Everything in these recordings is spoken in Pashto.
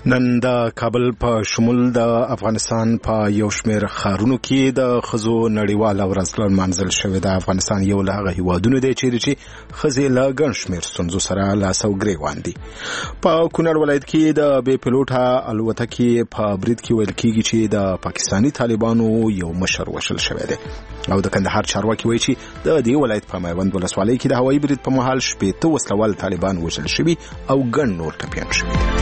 نن د کابل په شمول د افغانستان په یو شمېر ښارونو کې د ښځو نړیواله ورځ لمانځل شوې ده. افغانستان یو له هغه هیوادونو دی چیرې چې ښځې له ګڼ شمېر ستونزو سره لاس او ګرېوان دي. په کونړ ولایت کې د بې پیلوټه الوتکې په برید کې ویل کېږي چې د پاکستاني طالبانو یو مشر وژل شوی دی. او د کندهار چارواکي وایي چې د دې ولایت په میوند ولسوالۍ کې د هوایي برید په مهال 80 وسلوال طالبان وژل شوي او ګڼ نور ټپیان شوي دي.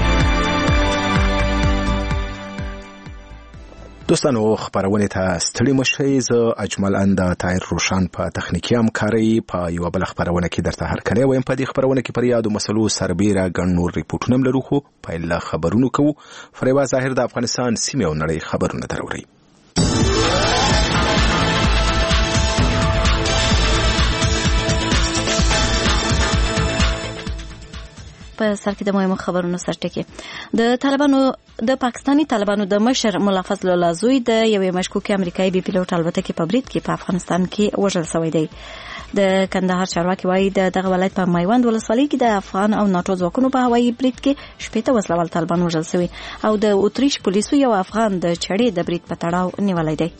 دوستانو خبرونه ته ستړي مشئ. زه اجمل اند طاهر روشن په تخنیکی همکاري په یو بل خبرونه کې درته هرکلی وایم. په دې خبرونه کې پر یادو مسلو سربېره ګڼ نور ریپورټونه لرو، خو پیل خبرونه کوو. فریبا ظاهر د افغانستان سیمې او نړۍ خبرونه دروړي. په سر کې د مهمو خبرونو سرټکی د طالبانو د پاکستاني طالبانو د مشر مولا فضل الله زوی د یوې مشکوکې امریکایي بي پیلوټ الوتکې په برید کې په افغانستان کې وژل شوی دی. د کندهار چارواکي وایي دغه ولایت په میوند ولسوالۍ کې د افغان او ناټو ځواکونو په هوایي برید کې 80 وسلوال طالبان وژل شوي او د اتریش پولیسو یو افغان د چړې د برید په تړاو نیولی دی.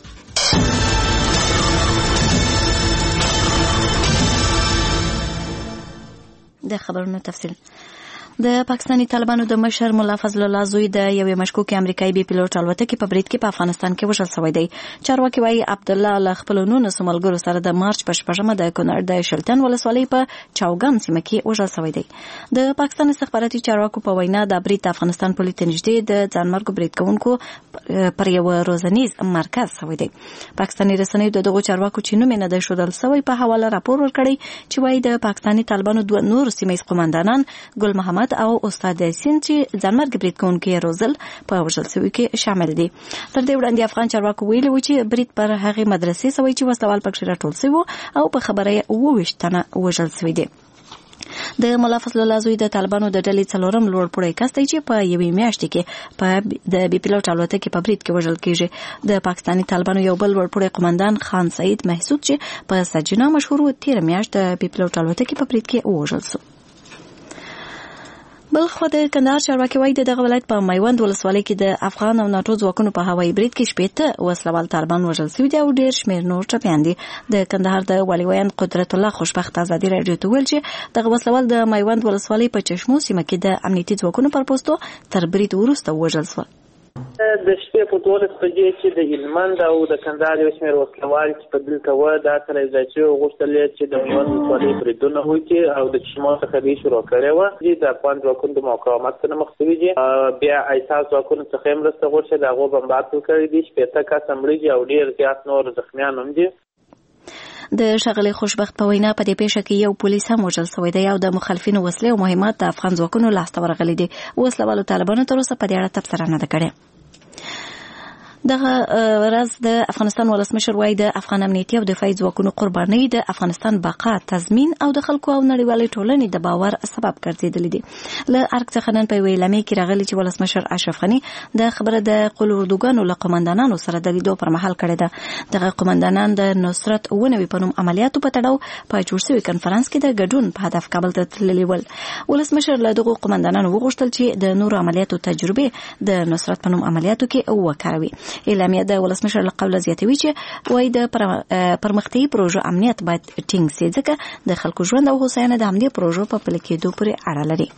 د خبرونو تفصیل د پاکستاني طالبانو د مشر مولا فضل الله زوی د یوې مشکوکې امریکایي بي پیلوټ الوتکې په برید کې په افغانستان کې وژل شوی دی. چارواکي وایي عبدالله له خپلو 19 ملګرو سره د مارچ په 8مه د کونړ د شلتن ولسوالۍ په چوګام سیمه کې وژل شوی دی. د پاکستان استخباراتي چارواکو په وینا د برید د افغانستان پولې ته نږدې د ځانمرګو برید کوونکو پر یو روزنیز مرکز شوی دی. پاکستاني رسنیو د دغو چارواکو چې نوم یې نه دی ښودل شوی په حواله راپور ورکړی چې وایي د پاکستاني طالبانو دوه نور سیمه ییز قوماندانان ګل محمد او استاد یاسین چې ځانمرګ برید کوونکي روزل په وژل شوي کې شامل دي. تر دې وړاندې افغان چارواکو ویلي و چې برید پر هغې مدرسې شوی چې وسلوال پکې راټول شوي او په خبره یې 28 تنه وژل شوي دي. د مولا فضل الله زوی د طالبانو د ډلې څلورم لوړپوړی کس دی چې په یوې میاشتې کې په د بي پیلوټ الوتکې په برید کې وژل کېږي. د پاکستاني طالبانو یو بل لوړپوړی قومندان خان سعید محسود چې په سجنا مشهور تیر میاشت د بي پیلوټ الوتکې په برید کې وژل شو. بل خو د کندهار چارواکي وایي دغه ولایت په میوند ولسوالۍ کې د افغان او ناټو ځواکونو په هوایي برید کې 80 وسلوال طالبان وژل شوي دي او ډېر شمېر نور ټپیان دي. د کندهار د والي ویاند قدرت الله خوشبخت ازادي راډیو ته ویل چې دغه وسلوال د میوند ولسوالۍ په چشمو سیمه کې د امنیتي ځواکونو پر پوستو تر برید وروسته وژل شول. د شپې په 12 بجې چې د هلمند او د کندهار یو شمېر وسلوال چې په دلته وه دا سره یو ځای شوي غوښتل چې د میوند ولسوالۍ بریدونه وکړي او د چشمو څخه دوی شروع کړې وه. د افغان ځواکونو د مقاومت څخه مخ شوي دي. بیا ایسا ځواکونو څخه یې مرسته غوښتې د هغو بمبار کړي دي. 80 کسه مړه دي او ډېر زیات نور زخمیان هم دي. د ښاغلي خوشبخت په وینا په دې پیښه کې یو پولیس هم وژل شوی دی او د مخالفینو وسلې او مهمات د افغان ځواکونو لاسته ورغلي دي. وسلوالو طالبانو تر اوسه په دې اړه تبصره نه ده کړې. دغه راز د افغانستان ولسمشر وایي د افغان امنیتي او دفاعي ځواکونو قربانۍ د افغانستان بقا تضمین او د خلکو او نړیوالې ټولنې د باور سبب ګرځېدلې دي. له ارګ څخه نن په یوې اعلامیه کې راغلي چې ولسمشر اشرف غني د خبره د قول اردوګانو له قومندانانو سره د لیدو پر مهال کړې ده. دغه قومندانان د نصرت ونوي په نوم عملیاتو په تړاو په جوړ شوي کنفرانس کې د ګډون په هدف کابل ته تللي ول. ولسمشر له دغو قومندانانو وغوښتل چې د نورو عملیاتو تجربې د نصرت په نوم عملیاتو کې وکاروي. اعلامیه د ولسمشر له قوله زیاتوي چې وایي د پرمختیایي پروژو امنیت باید ټینګ سي ځکه د خلکو ژوند او هوساینه د همدې پروژو په پلي کېدو پورې اړه لري.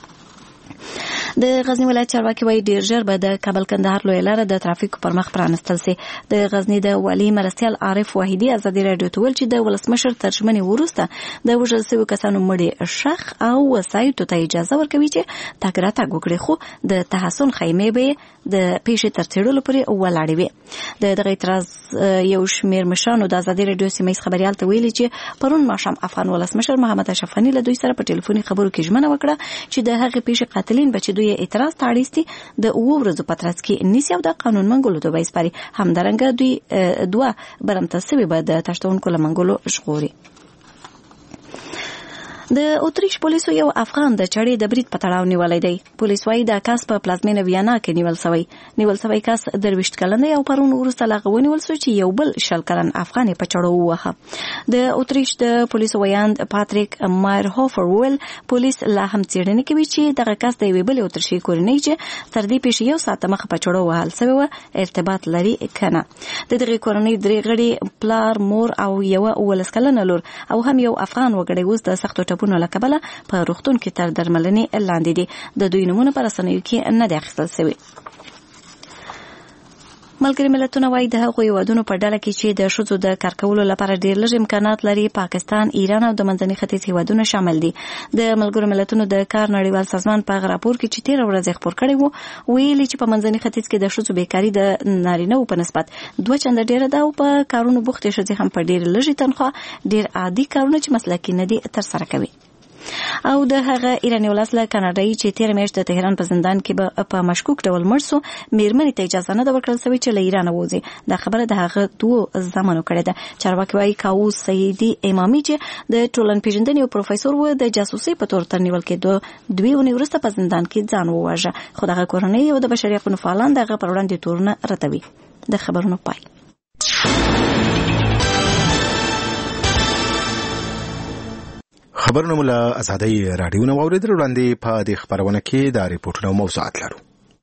د غزنی ولایت چارواکي وایي ډیر ژر به د کابل کندهار لویه لاره د ترافیکو پر مخ پرانستل سي. د غزنی د والي مرستیال عارف وحیدي ازادي راډیو ته ویل چې د ولسمشر ترجمنې وروسته د وژل شویو کسانو مړي شخ او وسایطو ته اجازه ورکوي چې تګ راتګ وکړي، خو د تحسن خیمې به د پیښې تر څېړلو پورې ولاړې وي. د دغه اعتراض یو شمېر مشرانو د ازادي راډیو سیمه ییز خبریال ته ویلي چې پرون ماښام افغان ولسمشر محمد اشرف غني له دوی سره په ټلیفوني خبرو کې ژمنه وکړه چې د هغې پیښې قاتلین به چې دوی اعتراض ته اړ دي د 9 ورځو په ترڅ کې نیسي او د قانون منګولو ته به سپاري. همدارنګه دوی دوه برمته سوي به د تشتونکو له منګولو ژغوري. د اتریش پولیسو یو افغان د چړې د برید په تړاو نیولای دی. پولیس وايي دا کس په پلازمینه ویانا کې نیول شوی کس 23 کلن دی او پرون وروسته لا ونیول شو چې یو بل 20 کلن افغان په چړو ووهه. د اتریش د پولیسو ویاند پاتریک مایرهوفر ویل پولیس لا هم څېړنه کوي چې دغه کس د یوې بلې اتریشي کورنۍ چې تر دې پیښې یو ساعت مخه په چړو وهل شوی و ارتباط لري کنه. د دغه کورنۍ درې غړي پلار مور او یو 19 کلن لور او هم یو افغان وګړی اوس د سختو ټپونو له کبله په روغتون کې تر درملنې لاندې دي. د دوی نومونه په رسنیو کې نه دي اخیستل شوي. ملګري ملتونه وايي د هغو هیوادونو په ډله کې چې د ښځو د کار کولو لپاره ډېر لږ امکانات لري پاکستان، ایران او د منځني ختیځ هیوادونه شامل دي. د ملګرو ملتونو د کار نړیوال سازمان په راپور کې چې 13 ورځې خپور کړی وو ویلي چې په منځني ختیځ کې د ښځو بیکاري د نارینه‌و په نسبت 2 چنده ډېره ده او په کارونو بوختې ښځې هم په ډېر لږې تنخواه ډېر عادي کارونه چې مسلکي نه دي ترسره کوي. او د هغه ایرانی ولس له کاناډایي چې 13 میاشت د تهران په زندان کې په مشکوک ډول مړ شو میرمنې ته اجازه نه ورکړل شوې چې له ایران ووځي. دا خبره د هغه 2 زمانو کړې ده. چارواکي وايي کاووس سیدي امامي چې د ټولنپېژندنې او پروفیسور و د جاسوسي په تور تر نیول کېدو 2 اونۍ وروسته په زندان کې ځان وواژه. خو دغه کورنۍ او د بشري حقوقو فعالان دغه پر وړاندې تورونه راتوي. د خبرونو پای. خبرونه مولا ازادي رادیو نو اوریدل وړاندې په دې خبرونه کې د ریپورتونو موضوعات لرو.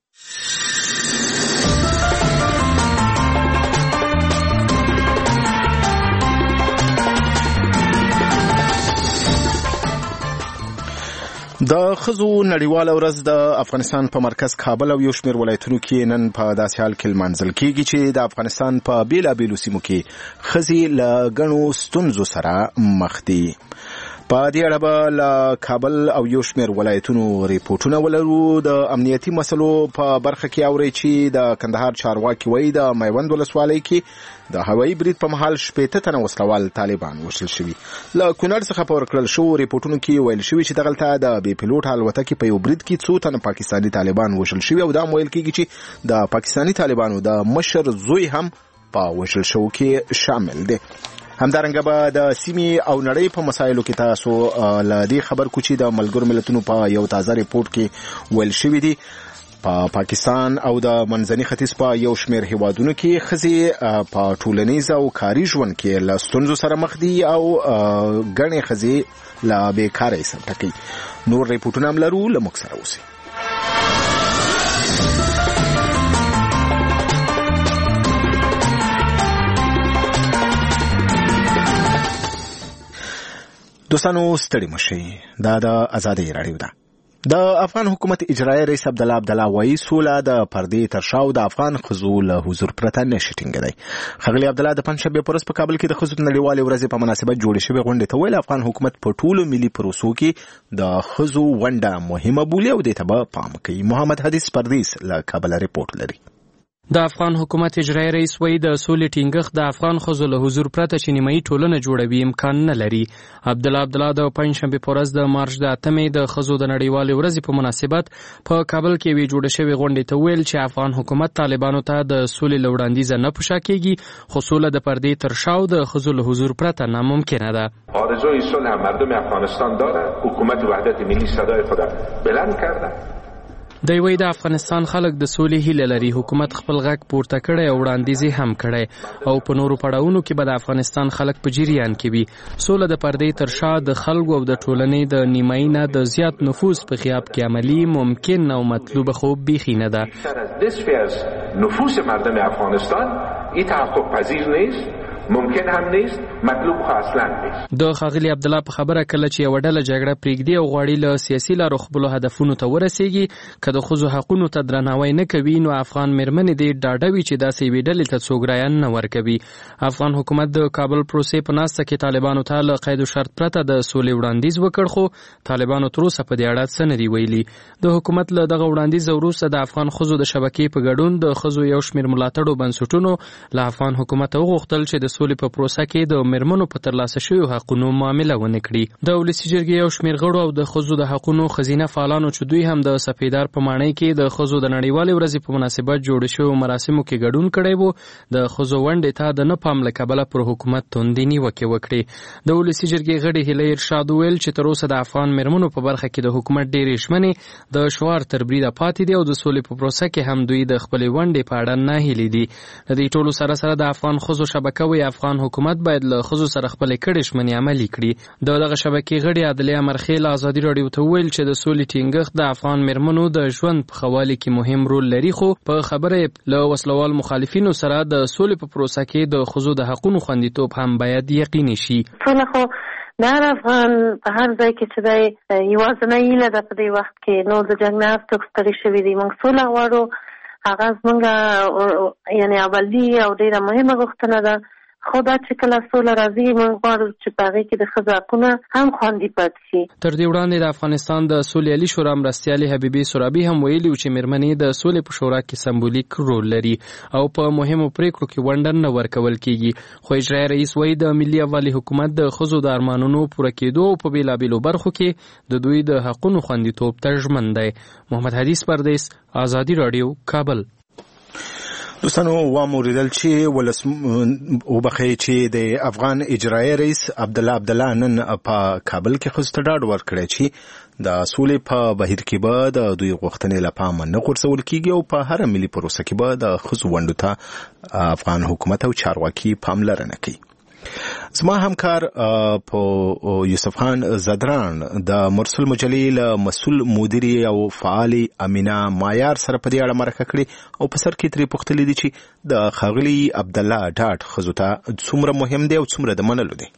د ښځو نړیواله ورځ د افغانستان په مرکز کابل او یو شمېر ولایتونو کې نن په داسې حال کې لمانځل کېږي چې د افغانستان په بېلابېلو سیمو کې ښځې له ګڼو ستونزو سره مخ دي. په دې اړه به له کابل او یو شمېر ولایتونو ریپورټونه ولرو. د امنیتي مسلو په برخه کې اوري چې د کندهار چارواکي وایي د میوند ولسوالۍ کې د هوایي برید په مهال 18 تنه وسلوال طالبان وژل شوي. له کونړ څخه په ورکړل شوو ریپورټونو کې ویل شوي چې دغلته د بې پیلوټ الوتکې په یو برید کې 2 تنه پاکستاني طالبان وژل شوي او دا ویل کېږي چې د پاکستاني طالبانو د مشر زوی هم په وژل شوو کې شامل دی. همدارنګه به د سیمې او نړۍ په مسایلو کې تاسو له دې خبر کو چې د ملګرو ملتونو په یو تازه ریپورت کې ویل شوي دي په پاکستان او د منځني ختیځ په یو شمېر هیوادونو کې ښځې په ټولنیز او کاري ژوند کې له ستونزو سره مخ دي او ګڼې ښځې له بیکارۍ سره ټکوي. نور ریپورټونه هم لرو، له موږ سره اوسئ. دوستانو ستړي مشئ، دا د ازادۍ راډیو ده. د افغان حکومت اجرایي رئیس عبدالله وایي سوله د پردې تر شا د افغان ښځو له حضور پرته نشي ټینګېدی. ښاغلي عبدالله د پنجشنبې په ورځ په کابل کې د ښځو نړیوالې ورځې په مناسبت جوړې شوې غونډې ته ویل افغان حکومت په ټولو ملي پروسو کې د ښځو ونډه مهمه بولي او دې ته به پام کوي. محمد حدیث پردیس له کابل ریپورټ لري. د افغان حکومت اجرایي رئیس وایي د سولې ټینګښت د افغان ښځو له حضور پرته چې نیمایي ټولنه جوړوي امکان نه لري. عبدالله د پنجشنبې په ورځ د مارچ د 8مې د ښځو د نړیوالې ورځې په مناسبت په کابل کې یوې جوړې شوې غونډې ته ویل چې افغان حکومت طالبانو ته د سولې له وړاندیزه نه په شا کېږي، خو سوله د پردې تر شا د ښځو له حضور پرته ناممکنه ده. آرزوی صلح مردم افغانستان داره، حکومت وحدت ملی صدای خود بلند کرده. دی وایي د افغانستان خلک د سولې هیله لري، حکومت خپل غږ پورته کړی او وړاندیز یې هم کړی او په نورو پړاوونو کې به د افغانستان خلک په جریان کې وي. سوله د پردې تر شا د خلکو او د ټولنې د نیمایي نه د زیات نفوذ په غیاب کې عملي ممکن او مطلوب خو بیخي نه ده. نفوذ مردم افغانستان این تحقق پذیر نیست، ممکن هم نیست، مطلوب خو اصلا نیست. د ښاغلي عبدالله په خبره کله چې یوه ډله جګړه پرېږدي او غواړي له سیاسي لارو خپلو هدفونو ته ورسیږي، که د ښځو حقونو ته درناوی نه کوي نو افغان میرمنې دې ډاډه وي چې داسې یوې ډلې ته څوک رایه نه ورکوي. افغان حکومت د کابل پروسې په ناسته کې طالبانو ته له قید و شرط پرته د سولې وړاندیز وکړ، خو طالبانو تر اوسه په دې اړه څه نه دي ویلي. د حکومت له دغه وړاندیز وروسته د افغان ښځو د شبکې په ګډون د ښځو یو شمېر ملاتړو بنسټونو له افغان حکومت وغوښتل چې د سولې په پروسه کې د میرمنو په ترلاسه شویو حقونو معامله ونه کړي. د ولسي جرګې یو شمېر غړو او د ښځو د حقونو ښځینه فعالانو چې دوی هم د سپیدار په ماڼۍ کې د ښځو د نړیوالې ورځې په مناسبت جوړ شویو مراسمو کې ګډون کړی و، د ښځو ونډې ته د نه پام له کبله پر حکومت توندې نیوکې وکړې. د ولسي جرګې غړي هیله ارشاد وویل چې تر اوسه د افغان میرمنو په برخه کې د حکومت ډېرې ژمنې د شعار تر بریده پاتې دي او د سولې په پروسه کې هم دوی د خپلې ونډې په اړه ناهیلي دي. د دې ټولو سره سره د افغان ښځو شبکه وایي افغان حکومت باید له ښځو سره خپلې کړې ژمنې عملي کړي. د دغه شبکې غړي عدلیه امرخیل ازادي راډیو ته وویل چې د سولې ټینګښت د افغان میرمنو د ژوند په ښه والي کې مهم رول لري، خو په خبره له وسلوال مخالفینو سره د سولې په پروسه کې د ښځو د حقونو خوندیتوب هم باید یقیني شي. د هر افغان په هر ځای کې چې دی یوازینۍ هیله ده په دې وخت کې نور د جنګ نه څوک ستړي شوي دي. موږ سوله غواړو، هغه زموږ یعنې اولي او ډېره مهمه غوښتنه ده. خو دا چې کله سوله راځي موږ غواړو چې په هغې کې د ښځو حقونه هم خوندي پاتې شي. تر دې وړاندې د افغانستان د سولې علي شورا مرستیالې حبیبې سرابي هم ویلي چې میرمنې د سولې په شورا کې سمبولیک رول لري او په مهمو پریکړو کې ونډه نه ورکول کیږي. خو اجرایي رئیس وایي د ملي یووالي حکومت د ښځو د ارمانونو پوره کېدو او په بېلابېلو برخو کې د دوی د حقونو خوندیتوب ته ژمن دی. محمد حدیث پردیس، ازادي راډیو، کابل. دوستانو واوریدل چې د افغان اجرایي رئیس عبدالله نن په کابل کې ښځو ته ډاډ ورکړی چې د سولې په بهیر کې به د دوی غوښتنې له پامه نه غورځول کیږي او په هره ملي پروسه کې به د ښځو ونډو ته افغان حکومت او چارواکي پاملرنه کوي. زما همکار په یوسف خان زدران د مرسل مجلې له مسؤل مدیري او فعالي امینه مایار سره په دې اړه مرکه کړې او په سر کې ترې پوښتلې دي چې د ښاغلي عبدالله ډاډ ښځو ته څومره مهم دی او څومره د منلو دی.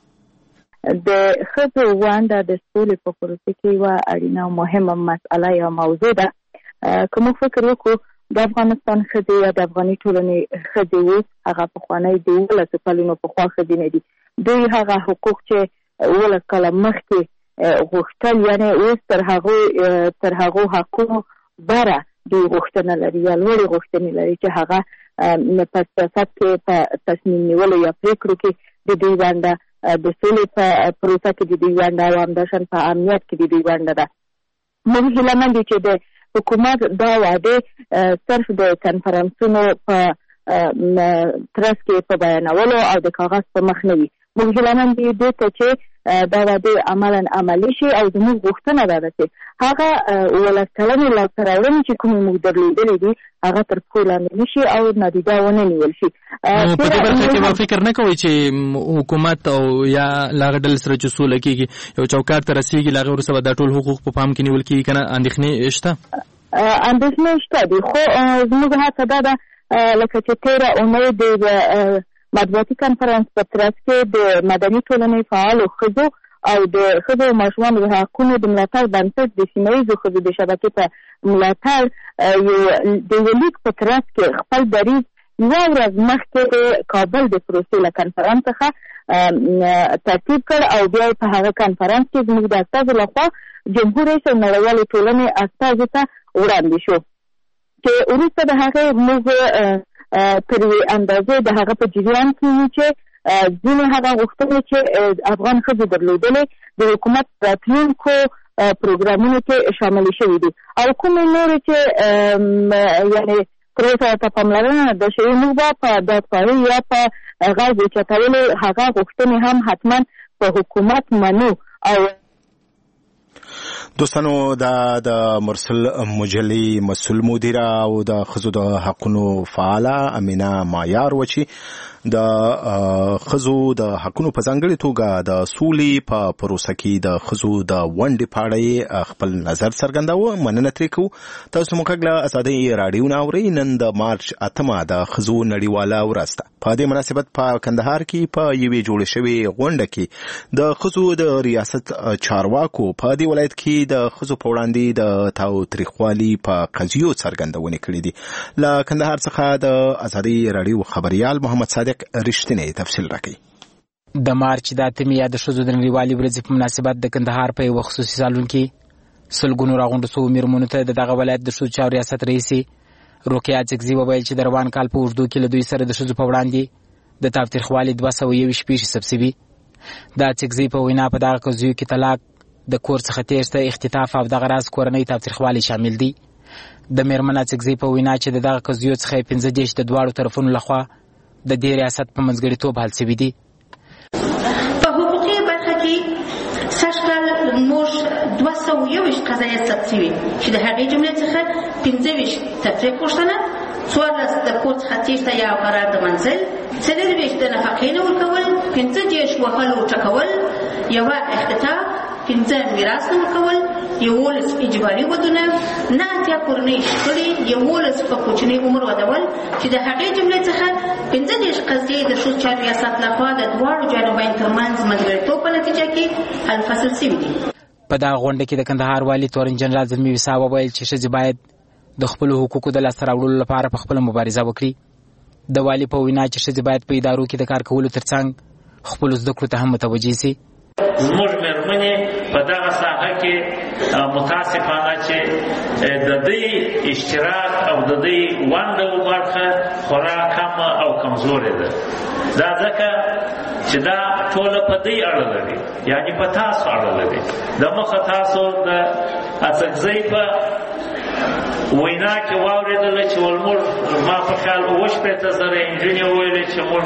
د ښځو ونډه د سولې په پروسه کې یوه اړینه او مهمه مسئله یا موضوع ده. که موږ فکر وکړو د افغانستان ښځې یا د افغاني ټولنې ښځې اوس هغه پخوانی د 11 کلونو پخوا ښځې نه دي. دوی هغه حقوق چې 11 کاله مخکې غوښتل، یعنې اوس تر هغو حقونو بره دوی غوښتنه لري یا لوړې غوښتنې لري چې هغه په سیاست کې په تصمیم نیولو یا پریکړو کې د دوی ونډه، د سولې په پروسه کې د دوی ونډه او همداشان په امنیت کې د دوی ونډه ده. موږ هیله مند یو چې د حکومت دا وعده صرف د کنفرانسونو په ترڅ کې په بیانولو او د کاغذ په مخ نه وي. موږ هیله مند یو دې ته چې دا وعده عملاً عملي شي او زموږ غوښتنه ده چې هغه 11 کلنې لاسته راوړنې چې کومې موږ درلودلې دي هغه تر پښو لاندې نه شي او نادیده ونه نیول شي. په دې برخه کې به فکر نه کوئ چې حکومت او یا له هغه ډلې سره چې سوله کېږي یو چوکاټ ته رسېږي، له هغې وروسته به دا ټول حقوق په پام کې نیول کېږي که نه؟ اندېښنې شته؟ اندېښنې شته دي، خو زموږ هڅه دا ده لکه چې تېره اونۍ د مطبوعاتي کنفرانس په ترڅ کې د مدني ټولنې فعالو ښځو او د ښځو او ماشومانو د حقونو د ملاتړ بنسټ د سیمه ییزو ښځو د شبکې په ملاتړ د یو لیک په ترڅ کې خپل دریځ یوه ورځ مخکې د کابل د پروسې له کنفرانس څخه ترتیب کړ او بیا په هغه کنفرانس کې زموږ د استازو لخوا جمهور رئیس او نړیوالې ټولنې استازو ته وړاندې شو چې وروسته د هغې موږ تر یوې اندازې د هغه په جریان کې وو چې ځینې هغه غوښتنې چې افغان ښځو درلودلې د حکومت راتلونکو پروګرامونو کې شاملې شوي دي او کومې نورې چې یعنې تر اوسه ته پاملرنه نه ده شوې، موږ به په دادخواهي یا په غږ اوچتولو هغه غوښتنې هم حتما په حکومت منو. او دوستانو دا د مرسل مجلې مسؤل مدیره او د ښځو د حقونو فعاله امینه مایار و چې د ښځو د حقونو په ځانګړې توګه د سولې په پروسه کې د ښځو د ونډې په اړه خپل نظر څرګنداوه. مننه ترې کوو. تاسو موږ له ازادۍ راډیو نه اورئ. نن د مارچ 8 د ښځو نړیواله ورځ ده. په دې مناسبت په کندهار کې په یوې جوړې شوې غونډه کې د ښځو د ریاست چارواکو په دې ولایت کې د ښځو په وړاندې د تاوتریخوالي په قضیو څرګندونې کړې دي. له کندهار څخه د ازادۍ راډیو خبریال محمد صادق رښتینی تفصیل راکوي. د مارچ د 8 یا د ښځو د نړیوالې ورځې په مناسبت د کندهار په یوه خصوصي سالون کې سلګونو راغونډو شوو میرمنو ته د دغه ولایت د ښځو چارو ریاست رئیسې روقیه ځګزي وویل چې د روان کال په اوږدو کې له دوی سره د ښځو په وړاندې د تاوتریخوالي 221 پیښې ثبت شوي. د چکزي په وینا په دغه قضیو کې طلاق، د کور څخه تېښته، اختطاف او دغه راز کورنۍ تاوتریخوالي شامل دي. د میرمن چکزي په وینا چې د دغه قضیو څخه 15 د دواړو طرفونو لخوا د دې ریاست په منځګړیتوب حل شوي دي. په حقوقي برخه کې سږکال موږ 221 قضایې ثبت شوي چې د هغې جملې څخه 15 تفریق پوښتنه، 14 د کور څخه تېښته یا قرار د منزل، 24 د نفقې نه ورکول، 15 وهل او ټکول، 1 اختطاف، 15 میراث نه ورکول، 11 اجباري ودونه، 9 کورنۍ شخړې، 11 په کوچني عمر ودول چې د هغې جملې څخه 15 قضیې د ښځو چارو ریاست لخوا د دواړو جانبین ترمنځ منځګړیتوب په نتیجه کې حل فصل شوي دي. په دغه غونډه کې د کندهار والي تورن جنرال زلمي ویسا وویل چې ښځې باید د خپلو حقوقو د لاسته راوړلو لپاره په خپله مبارزه وکړي. د والي په وینا چې ښځې باید په ادارو کې د کار کولو ترڅنګ خپلو زده کړو ته هم متوجه شي. زموږ مېرمنې په دغه ساحه کې متاسفانه چې د دې اشتراک او د دې ونډه او برخه خورا کمه او کمزورې ده. دا ځکه چې دا ټوله په دې اړه لري، یعنې په تاسو اړه لري. د مخه تاسو د اڅکزۍ په وینا کې واورېدله چې ولموږ ما په خیال 80,000 نجونې وویلې چې موږ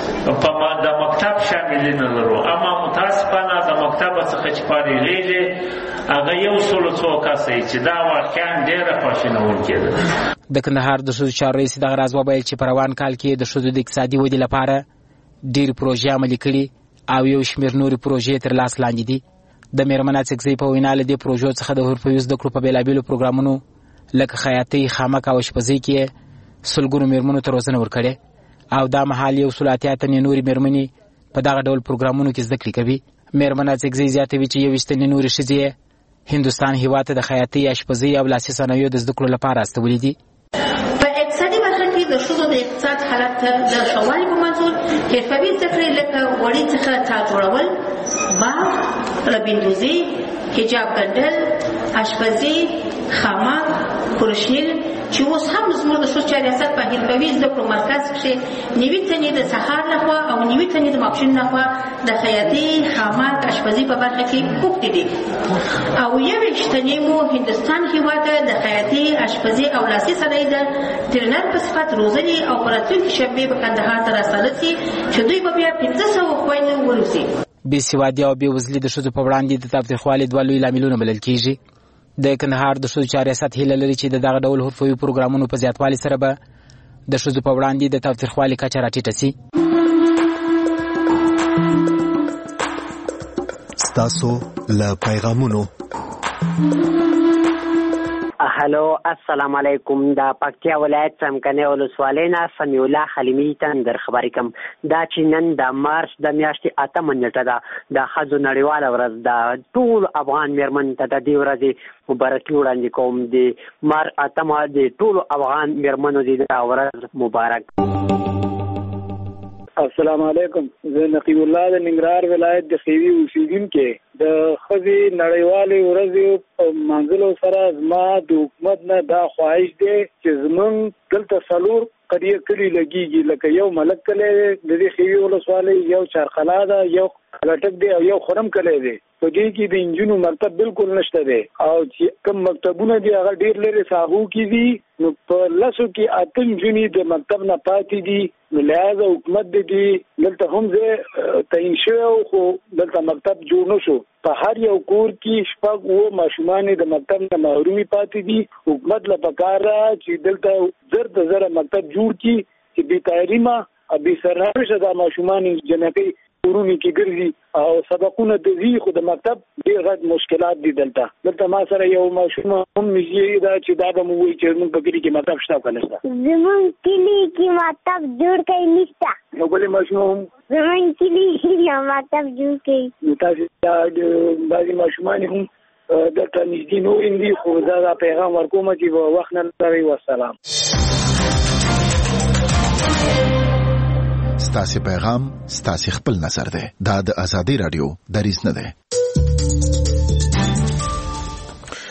د مکتب شاملې نه لرو، اما متاسفانه د مکتبه څخه چې فارغېږي هغه 100 کسه چې دا واقعا ډېره خواشینونکې ده. د کندهار د ښځو چارو رئیس دغه راز وویل چې په روان کال کې د ښځو د اقتصادي ودې لپاره ډېرې پروژې عملي کړي او یو شمېر نورې پروژې تر لاس لاندې دي. د میرمن چکزۍ په وینا له دې پروژو څخه د حرفوي زده کړو په بېلابېلو پروګرامونو لکه خیاطۍ، خامک او اشپزۍ کې 100 میرمنو ته روزنه ورکړې او دا مهال 180 تنې نورې میرمنې په دغه ډول پروګرامونو کې زده کړې کوي. میرمن چکزۍ زیاتوي چې 21 تنې نورې ښځې هندوستان هېواد ته د خیاطۍ، اشپزۍ او لاسي صنایعو د زده کړو لپاره استولې دي. په اقتصادي برخه کې د ښځو د اقتصاد حالت ته د ښه والي په منظور حرفوي زده کړې لکه وړۍ څخه تاج جوړول، باغ، ربیندوزي، حجاب ګنډل، اشپزي، خامک، کرشنیل چې اوس هم زموږ د ښځو چارو ریاست په حرفوي زده کړو مرکز کښې 90 تنې د سهار لخوا او 90 تنې د ماپښین لخوا د خیاطۍ، خامک، اشپزۍ په برخه کې پوښتې دي او 21 تنې مو هندوستان هېواد ته د خیاطۍ، اشپزۍ او لاسي صنایع د ټرینر په صفت روزنې او په راتلونکي شنبې به کندهار ته راستانه شي چې دوی به بیا 1500 خویندې وروزي. بېسوادي او بېوزلي د ښځو په وړاندې د تاوتریخوالي 2 لوی لاملونه بلل کېږي. د کندهار د ښځو چارو ریاست هیله لري چې د دغه ډول حرفوي پروګرامونو په زیاتوالي سره به د ښځو په وړاندې د تاوتریخوالي کچه راټیټه شي. ستاسو له پیغامونو. هلو السلام علیکم. د پکتیا ولایت څمکنۍ ولسوالۍ نه سمیع الله حلیمي ته در خبرې کوم. دا چې نن د مارچ د میاشتې 8مه نیټه ده، د ښځو نړیواله ورځ ده. ټول افغان میرمنو ته د دې ورځې مبارکي وړاندې کوم. د مارچ 8مه د ټولو افغان میرمنو د ورځ مبارک. السلام علیکم. زه نقیب الله د ننګرهار ولایت د خیوي اوسیدونکی. د ښځې نړیوالې ورځې په منځلو سره زما د حکومت نه دا خواهش دی چې زمونږ دلته 4 قریه کلي لګېږي، لکه یو ملک کلی دی د دې خیوي ولسوالۍ، یو چارقلا ده، یو لټک دی او یو خرم کلی دی. په دې کې د انجونو مکتب بالکل نشته دی او چې کوم مکتبونه دي هغه ډېر لرې ساحو کې دي. نو په 10 کې 8 نجونې د مکتب نه پاتې دي. نو لہذا حکومت دې دلته هم ځای تعیین شوی خو دلته مکتب جوړ نه شو. په هر یو کور کې 6 ماشومان د مکتب نه محرومي پاتې دي. حکومت له پکار چې دلته زر مکتب جوړ کړي چې بې تعلیمه او بې سرحده دا ماشومان جنکۍ کورونو کې ګرځي او سبقونه د زی خو د مکتب ډېر غټ مشکلات دي. دلته ما سره یو ماشوم هم نږدې دا چې دا به مو وایي چې زموږ په کلي کې مکتب شته که نشته. زموږ کلي کې مکتب جوړ کړی نشته. نو بلې ماشوم هم زموږ کلي کې مکتب جوړ کړي. نو تاسې بعضې ماشومان هم دلته نږدې نور دي خو زه دا پیغام ورکوم چې په وخت نه لرئ. والسلام. ستاسې پیغام ستاسې خپل نظر دی. دا د ازادي رادیو دریځ نه دی.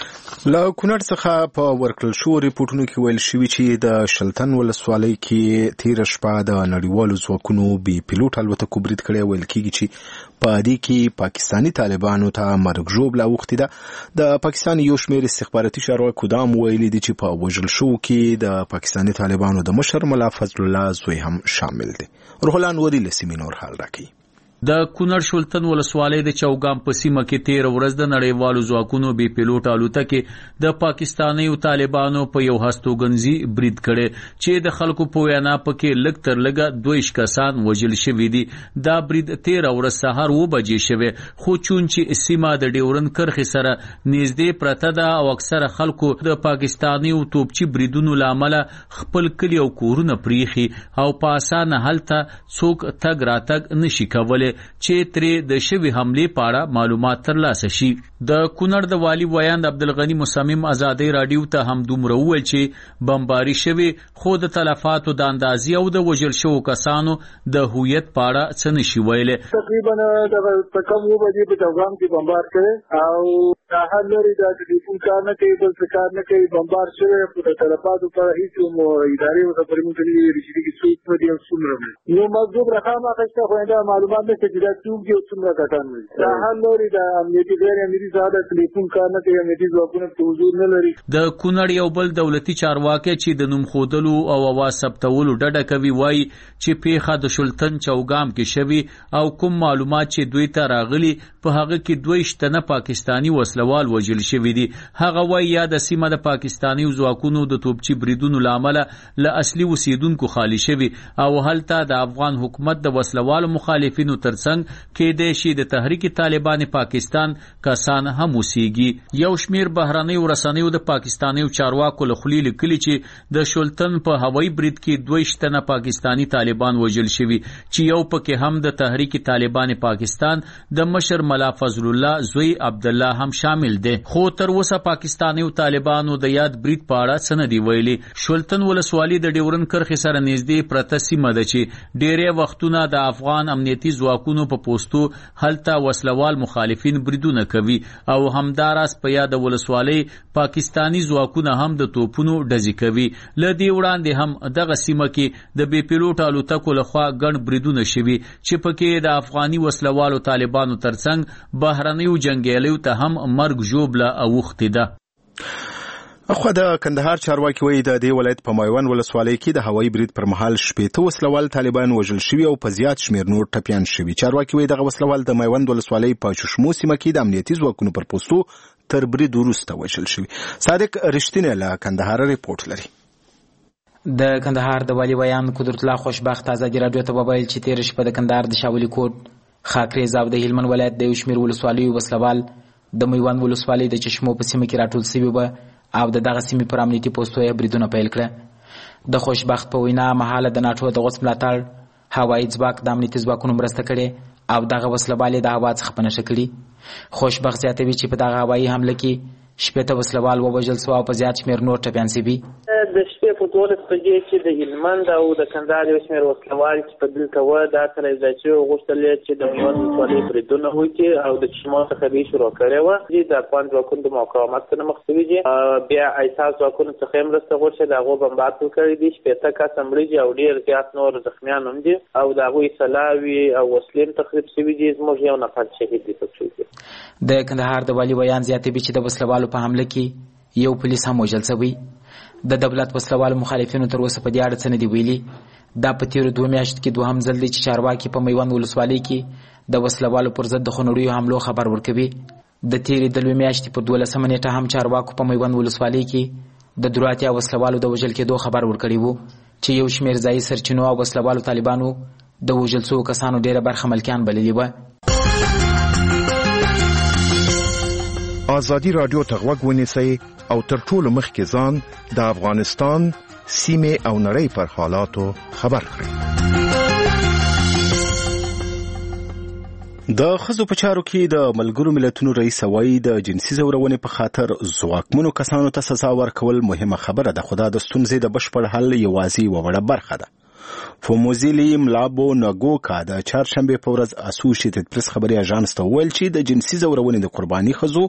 له کونړ څخه په ورکړل شوو ریپورټونو کې ویل شوي چې د شلتن ولسوالۍ کې تېره شپه د نړیوالو ځواکونو بې پیلوټ الوتکو برید کړی. ویل کېږي چې په دې کې پاکستاني طالبانو ته مرګ ژوبله اوښتې ده. د پاکستان یو شمېر استخباراتي چارواکو دا هم ویلي دي چې په وژل شوو کې د پاکستاني طالبانو د مشر ملا فضل الله زوی هم شامل دی. روح الله انوري له سیمې نور حال راکوي. د کونړ شلتن ولسوالۍ د چوګام په سیمه کې 13 ورځ د نړیوالو ځواکونو بې پیلوټ الوتکې د پاکستانیو طالبانو په یو هستوګنځي برید کړي چې د خلکو په وینا پکې لږ تر لږه 22 کسان وژل شوي دي. دا برید 13 ورځ سهار 2 بجې شوی، خو چون چې سیمه د ډیورن کرښې سره نږدې پرته ده او اکثره خلکو د پاکستانیو توپچي بریدونو له امله خپل کلي او کورونه پریخي او په اسانه هلته څوک تګ راتګ نشي کولی چې ترې د شوي حملې په اړه معلومات ترلاسه شي. د کونړ د والي ویاند عبدالغني مصمم ازادۍ راډیو ته هم دومره وویل چې بمباري شوي، خو د تلفاتو د اندازې او د وژل شوو کسانو د هویت په اړه څه نشي ویلی. تقریبا د کم 2 بجې په چوګام کې بمبار کړی او هر لري د ټلیفون کار نه کوي، بل څه کار نه کوي. بمبار شوی د تلفاتو په هیڅ ادارې ورته پرېمونته نه ویلي چې دې څوک په دې څومره یو مطلوب رقم اخیسته، خو دا معلومات نشته چې دا څوک دي او څومره کسان دي. دا هر لري د امنیتي غیر امنیتي ساده ټلیفون کار نه کوي، امنیتي ځواکونه په حضور نه لري. د کونړ یو بل دولتي چارواکي چې د نوم خودلو او اواز ثبتولو ډډه کوي وایي چې پیښه د شلتن چوګام کې شوي او کوم معلومات چې دوی ته راغلي په هغه کې 22 تنه پاکستاني وسلوال وژل شوي دي. هغه وایي یا د سیمه د پاکستاني ځواکونو د توپچي بریدونو له امله له اصلي اوسیدونکو خالي شوي او هلته د افغان حکومت د وسلوالو مخالفینو ترڅنګ کېدای شي د تحریک طالبان پاکستان کسان هم اوسیږي. یو شمیر بهرنیو رسنیو د پاکستانیو چارواکو له خولې لیکلي چې د شلتن په هوایي برید کې 22 تنه پاکستاني طالبان وژل شوي چې یو پکې هم د تحریک طالبان پاکستان د مشر ملا فضل الله زوی عبد الله هم شامل دی. خو تر اوسه پاکستانیو طالبانو د یاد برید په اړه څه نه دی ویلي. شلتن ولسوالي د ډیورن کرښې سره نږدې پرته سیمه ده چې ډېری وختونه د افغان امنیتي ځواکونو په پوستو هلته وسلوال مخالفین بریدونه کوي او همداراز په یاد ولسوالۍ پاکستاني ځواکونه هم د توپونو ډزې کوي. له دې وړاندې هم دغه سیمه کې د بې پیلوټ الوتکو لخوا ګڼ بریدونه شوي چې پکې د افغاني وسلوالو طالبانو ترڅنګ بهرنیو جنګیالیو ته هم مرګ ژوبله اوښتې ده. اخوا د کندهار چارواکي وایي د دې ولایت په میوند ولسوالۍ کې د هوایي برید پر مهال 18 وسلوال طالبان وژل شوي او په زیات شمېر نور ټپیان شوي. چارواکي وایي دغه وسلوال د میوند ولسوالۍ په چشمو سیمه کې د امنیتي ځواکونو پر پوستو تر برید وروسته وژل شوي. صادق رښتینی له کندهار ریپورټ لري. د کندهار د والي ویان قدرت الله خوشبخت ازادي راډیو ته وویل چې تېره شپه د کندهار د شاولي کوټ، خاکریز او د هلمند ولایت د یو شمېر ولسوالیو وسلوال د میوند ولسوالۍ د چشمو په سیمه کې راټول شوي وه او د دغه سیمې پر امنیتي پوستو یې بریدونه پیل کړه. د خوشبخت په وینا مهاله د ناټو د غوڅ ملاتړ هوایي ځواک د امنیتي ځواکونو مرسته کړې او دغه وسلوال د هوا څخه په نښه کړي. خوشبخت زیاتوي چې په دغه هوایي حمله کې 18 وسلوال ووژل سوه او په زیات شمېر نور ټپیان شوي. د شپې په 12 بجې چې د هلمند او د کندهار یو شمېر وسلوال چې په دلته وه دا سره یو ځای شوي غوښتل چې د میوند ولسوالۍ بریدونه وکړي او د چشمو څخه به یې شروع کړې وه. د افغان ځواکونو د مقاومت سره مخ شوي دي. بیا ایسا ځواکونو څخه یې مرسته غوښتې د هغو بمبار کړي دي. 18 کسه مړه دي او ډېر زیات نور زخمیان هم دي او د هغوی سلاوي او وسلې هم تخریب شوي دي. زموږ یو نفر شهید دي پکې. د کندهار د والي ویان زیاتوي چې د وسلوالو په حمله کې یو پولیس هم وژل شوی. د دولت وسلوالو مخالفینو تر اوسه په دې اړه څه نه دي ویلي. دا په تېرو 2 میاشتو کې دوهم ځل دی چې چارواکي په میوند ولسوالۍ کې د وسلوالو پر ضد د خونړیو حملو خبر ورکوي. د تېرې د 2 میاشتې په 12 نیټه هم چارواکو په میوند ولسوالۍ کې د 83 وسلوالو د وژل کېدو خبر ورکړی و چې یو شمېر ځایي سرچینو او وسلوالو طالبانو د وژل شوو کسانو ډېره برخه ملکیان بللي وه. ازادي راډیو ته غوږ ونیسئ او تر ټولو مخکې ځان د افغانستان سیمې او نړۍ پر حالاتو خبر کړئ. د ښځو په چارو کې د ملګرو ملتونو رئیس وایي د جنسي ځورونې په خاطر ځواکمنو کسانو ته سزا ورکول مهمه خبره ده، خو دا د ستونزې د بشپړ حل یوازې یوه وړه برخه ده. فوموزیلی ملابو ناګوکا د چهارشنبې په ورځ اسوسییټډ پریس خبري اژانس ته وویل چې د جنسي ځورونې د قرباني ښځو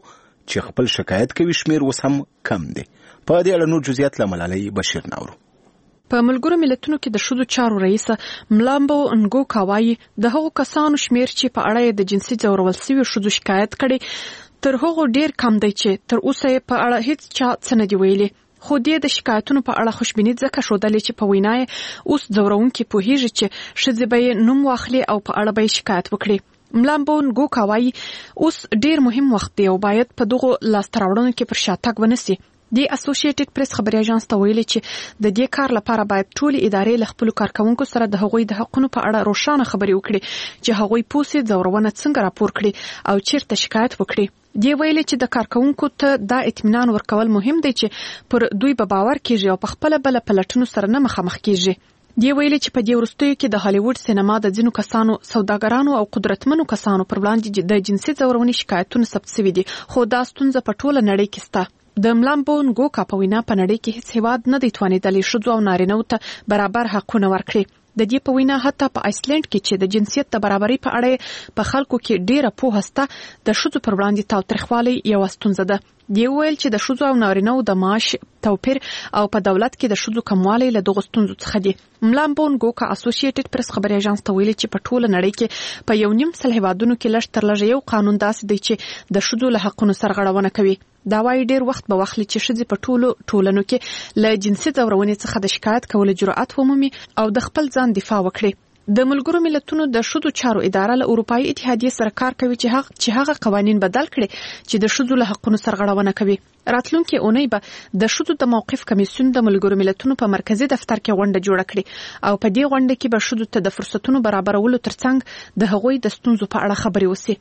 چې خپل شکایت کوي شمیر اوس هم کم دی. په دې اړه نور جزئیات له ملالۍ بشیر ناورو. په ملګرو ملتونو کې د ښځو چارو رئیس ملامبو انګوکا وایي د هغو کسانو شمیر چې په اړه د جنسي ځورول شویو ښځو شکایت کړي تر هغو ډیر کم دی چې تر اوسه یې په اړه هیڅ چا څه نه دي ویلي. خو د شکایتونو په اړه خوشبیني ځکه ښودلې چې په وینا یې اوس ځورونکي پوهیږي چې ښځې به یې نوم واخلي او په اړه به یې شکایت وکړي. ملامبو انګوکا وایي اوس ډیر مهم وخت دی او باید په دغو لاسته راوړنو کې پر شاتګ ونسي. د اسوسییټډ پریس خبري اژانس ته ویلي چې د دې کار لپاره باید ټولې ادارې له خپل کارکونکو سره د هغوی د حقوقو په اړه روښانه خبري وکړي چې هغوی پوسې ځورونه څنګه راپور کړي او چیرته شکایت وکړي. دی ویلي چې د کارکونکو ته دا اطمینان ورکول مهم دی چې پر دوی به باور کیږي او په خپل بل پلټنو سره نه مخامخ کیږي. دی ویلي چې په دې وروستیو کې د هالیوډ سینما د ځینو کسانو سوداګرانو او قدرتمنو کسانو پر وړاندې د جنسي ځورونې شکایتونه ثبت شوي دي خو دا ستونزه په ټوله نړۍ کې شته. د ملامبو انګوکا په وینا په نړۍ کې هیڅ هیواد نه دی توانیدلی ښځو او نارینه‌وو ته برابر حقونه ورکړي. د دې په وینا حتی په آیسلند کې چې د جنسیت د برابرۍ په اړه په خلکو کې ډیره پوهه شته د ښځو پر وړاندې تاوتریخوالی یوه ستونزه ده. دی ویل چې د ښځو او نارینه‌وو د معاش توپیر او په دولت کې د ښځو کموالی له دغو ستونزو څخه دي. ملامبو انګوکا اسوسییټډ پریس خبري اژانس ته ویلي چې په ټوله نړۍ کې په 1.5 هیوادونو کې لږ تر لږه یو قانون داسې دی چې د ښځو له حقونو سرغړونه کوي. دا وايي ډیر وخت به واخلي چې ښځې په ټولو ټولنو کې له جنسي ځورونې څخه د شکایت کولو جرأت ومومي او د خپل ځان دفاع وکړي. د ملګرو ملتونو د ښځو چارو اداره له اروپایي اتحادیې سره کار کوي چې هغه قوانین بدل کړي چې د ښځو له حقونو سرغړونه کوي. راتلونکي اونۍ به د ښځو د موقف کمیسیون د ملګرو ملتونو په مرکزی دفتر کې غونډه جوړه کړي او په دې غونډه کې به ښځو ته د فرصتونو برابرولو ترڅنګ د هغوی د ستونزو په اړه خبرې وشي.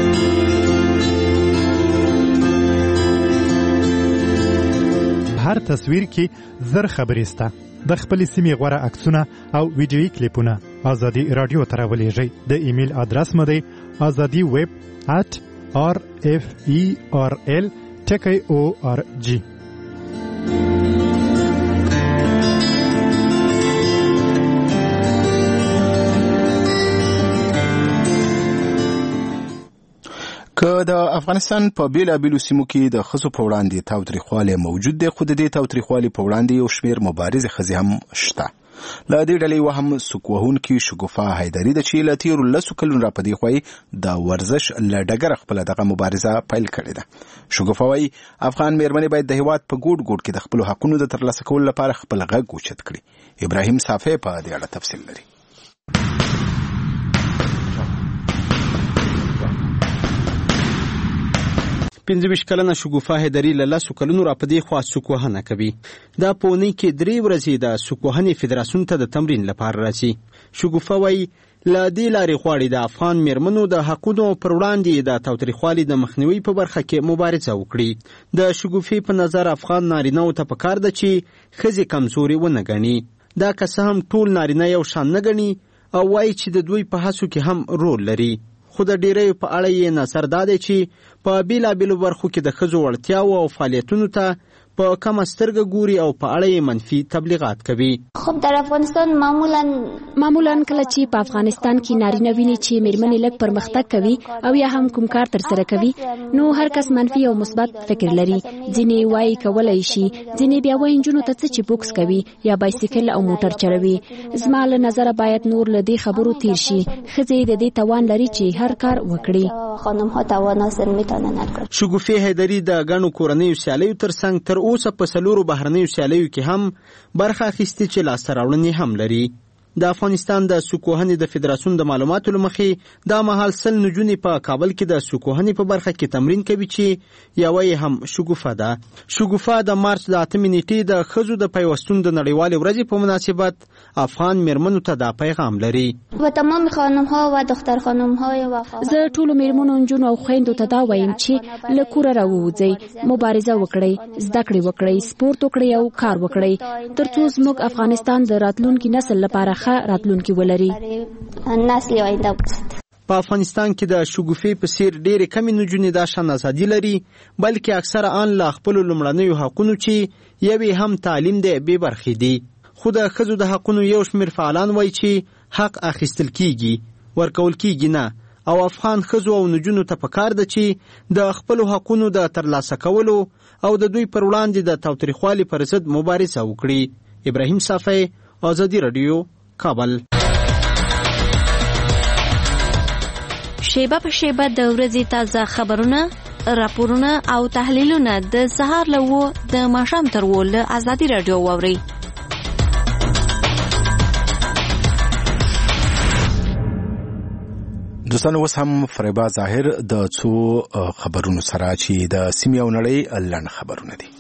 هر تصویر کې زر خبرې سته. د خپل سیمې غوړه عکسونه او ویډیویي کلیپونه ازادي رادیو ته راولېږئ. د ایمیل ادرس مو دی azadiweb@rferl.org. که د افغانستان په بیلابیلو سیمو کې د ښځو په وړاندې تاوتریخوالی موجود دی خو د دې تاوتریخوالي په وړاندې یو شمېر مبارزې ښځې هم شته. له دې ډلې یوه هم سوک شګوفه حیدري ده چې له تېرو 10 کلونو راپدې خوا د ورزش له ډګره خپله دغه مبارزه پیل کړې ده. شګوفه وایي افغان مېرمنې باید د هېواد په ګوټ ګوټ کې د خپلو حقونو د ترلاسه کولو لپاره خپل غږ اوچت کړي. ابراهیم صافی په دې اړه تفصیل لري. 25 کلنه شګوفه حیدري له 10 کلونو راپدې خوا سوکوهنه کوي. دا په اونۍ کې 3 ورځې د سوکوهنې فدراسیون ته د تمرین لپاره راځي. شګوفه وایي له دې لارې غواړي د افغان مېرمنو د حقونو پر وړاندې د تاوتریخوالي د مخنیوي په برخه کې مبارزه وکړي. د شګوفې په نظر افغان نارینه‌وو ته پکار ده چې ښځې کمزوري ونه ګڼي. دا که څه هم ټول نارینه یو شان نه ګڼي او وایي چې د دوی په هڅو کې هم رول لري. خو د ډیریو په اړه یې نظر دا دی چې په بیلابیلو برخو کې د ښځو وړتیاو او فعالیتونو ته په کمه سترګه ګوري او په اړه یې منفي تبلیغات کوي. خب در افغانستان معمولا کله چې په افغانستان کې نارینه ویني چې مېرمنې لږ پرمختګ کوي او یا هم کوم کار ترسره کوي نو هر کس منفي او مثبت فکر لري. ځینې وایي کولای شي، ځینې بیا وایي نجونو ته څه چې بوکس کوي یا بایسیکل او موټر چلوي. زما له نظره باید نور له دې خبرو تیر شي. ښځې د دې توان لري چې هر کار وکړي. شګوفې حیدري د ګڼو کورنیو سیالیو ترڅنګ تر اوسه په 4 بهرنیو سیالیو کې هم برخه اخیستې چې لاسته راوړنې هم لري. د افغانستان د سوکوهنې د فدراسیون د معلوماتو له مخې دا مهال 100 نجونې په کابل کې د سوکوهنې په برخه کې تمرین کوي چې یوه یې هم شګوفه ده. شګوفه د مارچ د 8 نیټې د ښځو د پیوستون د نړیوالې ورځې په مناسبت افغان مېرمنو ته دا پیغام لري. زه ټولو مېرمنو، نجونو او خویندو ته دا وایم چې له کوره راووځئ، مبارزه وکړئ، زده کړې وکړئ، سپورت وکړئ او کار وکړئ ترڅو زموږ افغانستان د راتلونکي نسل لپاره ښه راتلونکي ولري. په افغانستان کې د شګوفې په څیر ډېرې کمې نجونې دا شان ازادي لري، بلکې اکثره آن له خپلو لومړنیو حقونو چې یوې هم تعلیم دی بې برخې دي. خو د ښځو د حقونو یو شمېر فعالان وایي چې حق اخیستل کیږي، ورکول کیږي نه، او افغان ښځو او نجونو ته پکار ده چې د خپل حقونو د ترلاسه کولو او د دوی پر وړاندې د تاوتریخوالي پر ضد مبارزه وکړي. ابراهیم صافی، آزادی رادیو، کابل. شیبه په شیبه د ورځې تازه خبرونه، راپورونه او تحلیلونه د سهار له 9 د ماښام تر 10 له آزادی رادیو واورئ. دوستانو اوس هم فریبا ظاهر د څو خبرونو سره چې د سیمې او نړۍ لنډ خبرونه دي.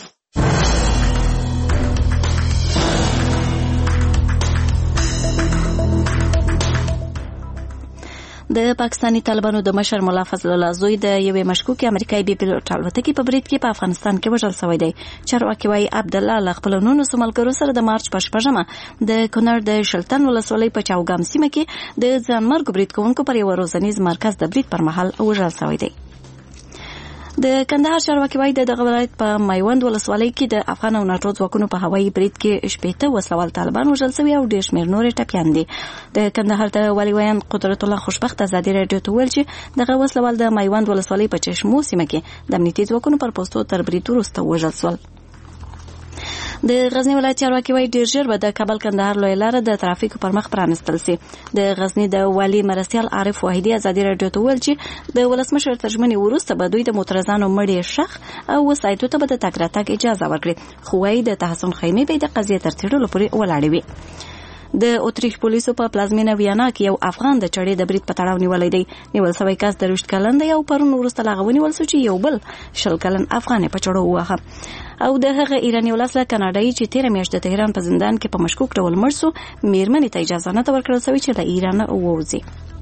د پاکستانی طالبانو د مشر مولا فضل الله زوی د یوې مشکوکې امریکایي بي پیلوټ الوتکې په برید کې په افغانستان کې وژل شوی دی. چارواکي وايي عبدالله له خپلو 19 ملګرو سره د مارچ په 14مه د کونړ د شلتن ولسوالۍ په چاوګام سیمه کې د ځانمرګ برید کوونکو پر یو روزنیز مرکز د برید پر مهال وژل شوی دی. د کندهار چارواکي وايي دغه ولایت په میوند ولسوالۍ کې د افغان او ناټو ځواکونو په هوایي برید کې 18 وسلوال طالبان وژل شوي او ډېر شمېر نور ټپیان دي. د کندهار د والي ویان قدرت الله خوشبخت ازادي رادیو ته ویل چې دغه وسلوال د میوند ولسوالۍ په چشمو سیمه کې د امنیتي ځواکونو پر پوستو تر برید وروسته وژل شول. د غزنی ولایت چارواکي وايي ډېر ژر به د کابل کندهار لویه لاره د ترافیکو پر مخ پرانستل شي. د غزنی د والي مرسیال عارف واحدي ازادي رادیو ته ویل چې د ولسمشر ترجمنې وروسته به دوی د موترزانو مړی شخ او وسایتو ته به د تګ راتګ اجازه ورکړي، خو وايي د تحسن خیمې به د قضیې تر څېړلو پورې ولاړې وي. د اوتریش پولیسو په پلازمینه ویانا کې یو افغان د چړې د برید په تړاو نیولې دی. نیول شوی کس 23 کلن دی او پرون وروسته لا غونیول شو چې یو بل 20 کلن افغان په چړو وواهه او د هغه ایرانی ولسله کاناډایي چې 13 میاشتې د تهران په زندان کې په مشکوک ډول مړ شو، میرمنې ته اجازه نه ورکړل شوې چې له ایران ووځي.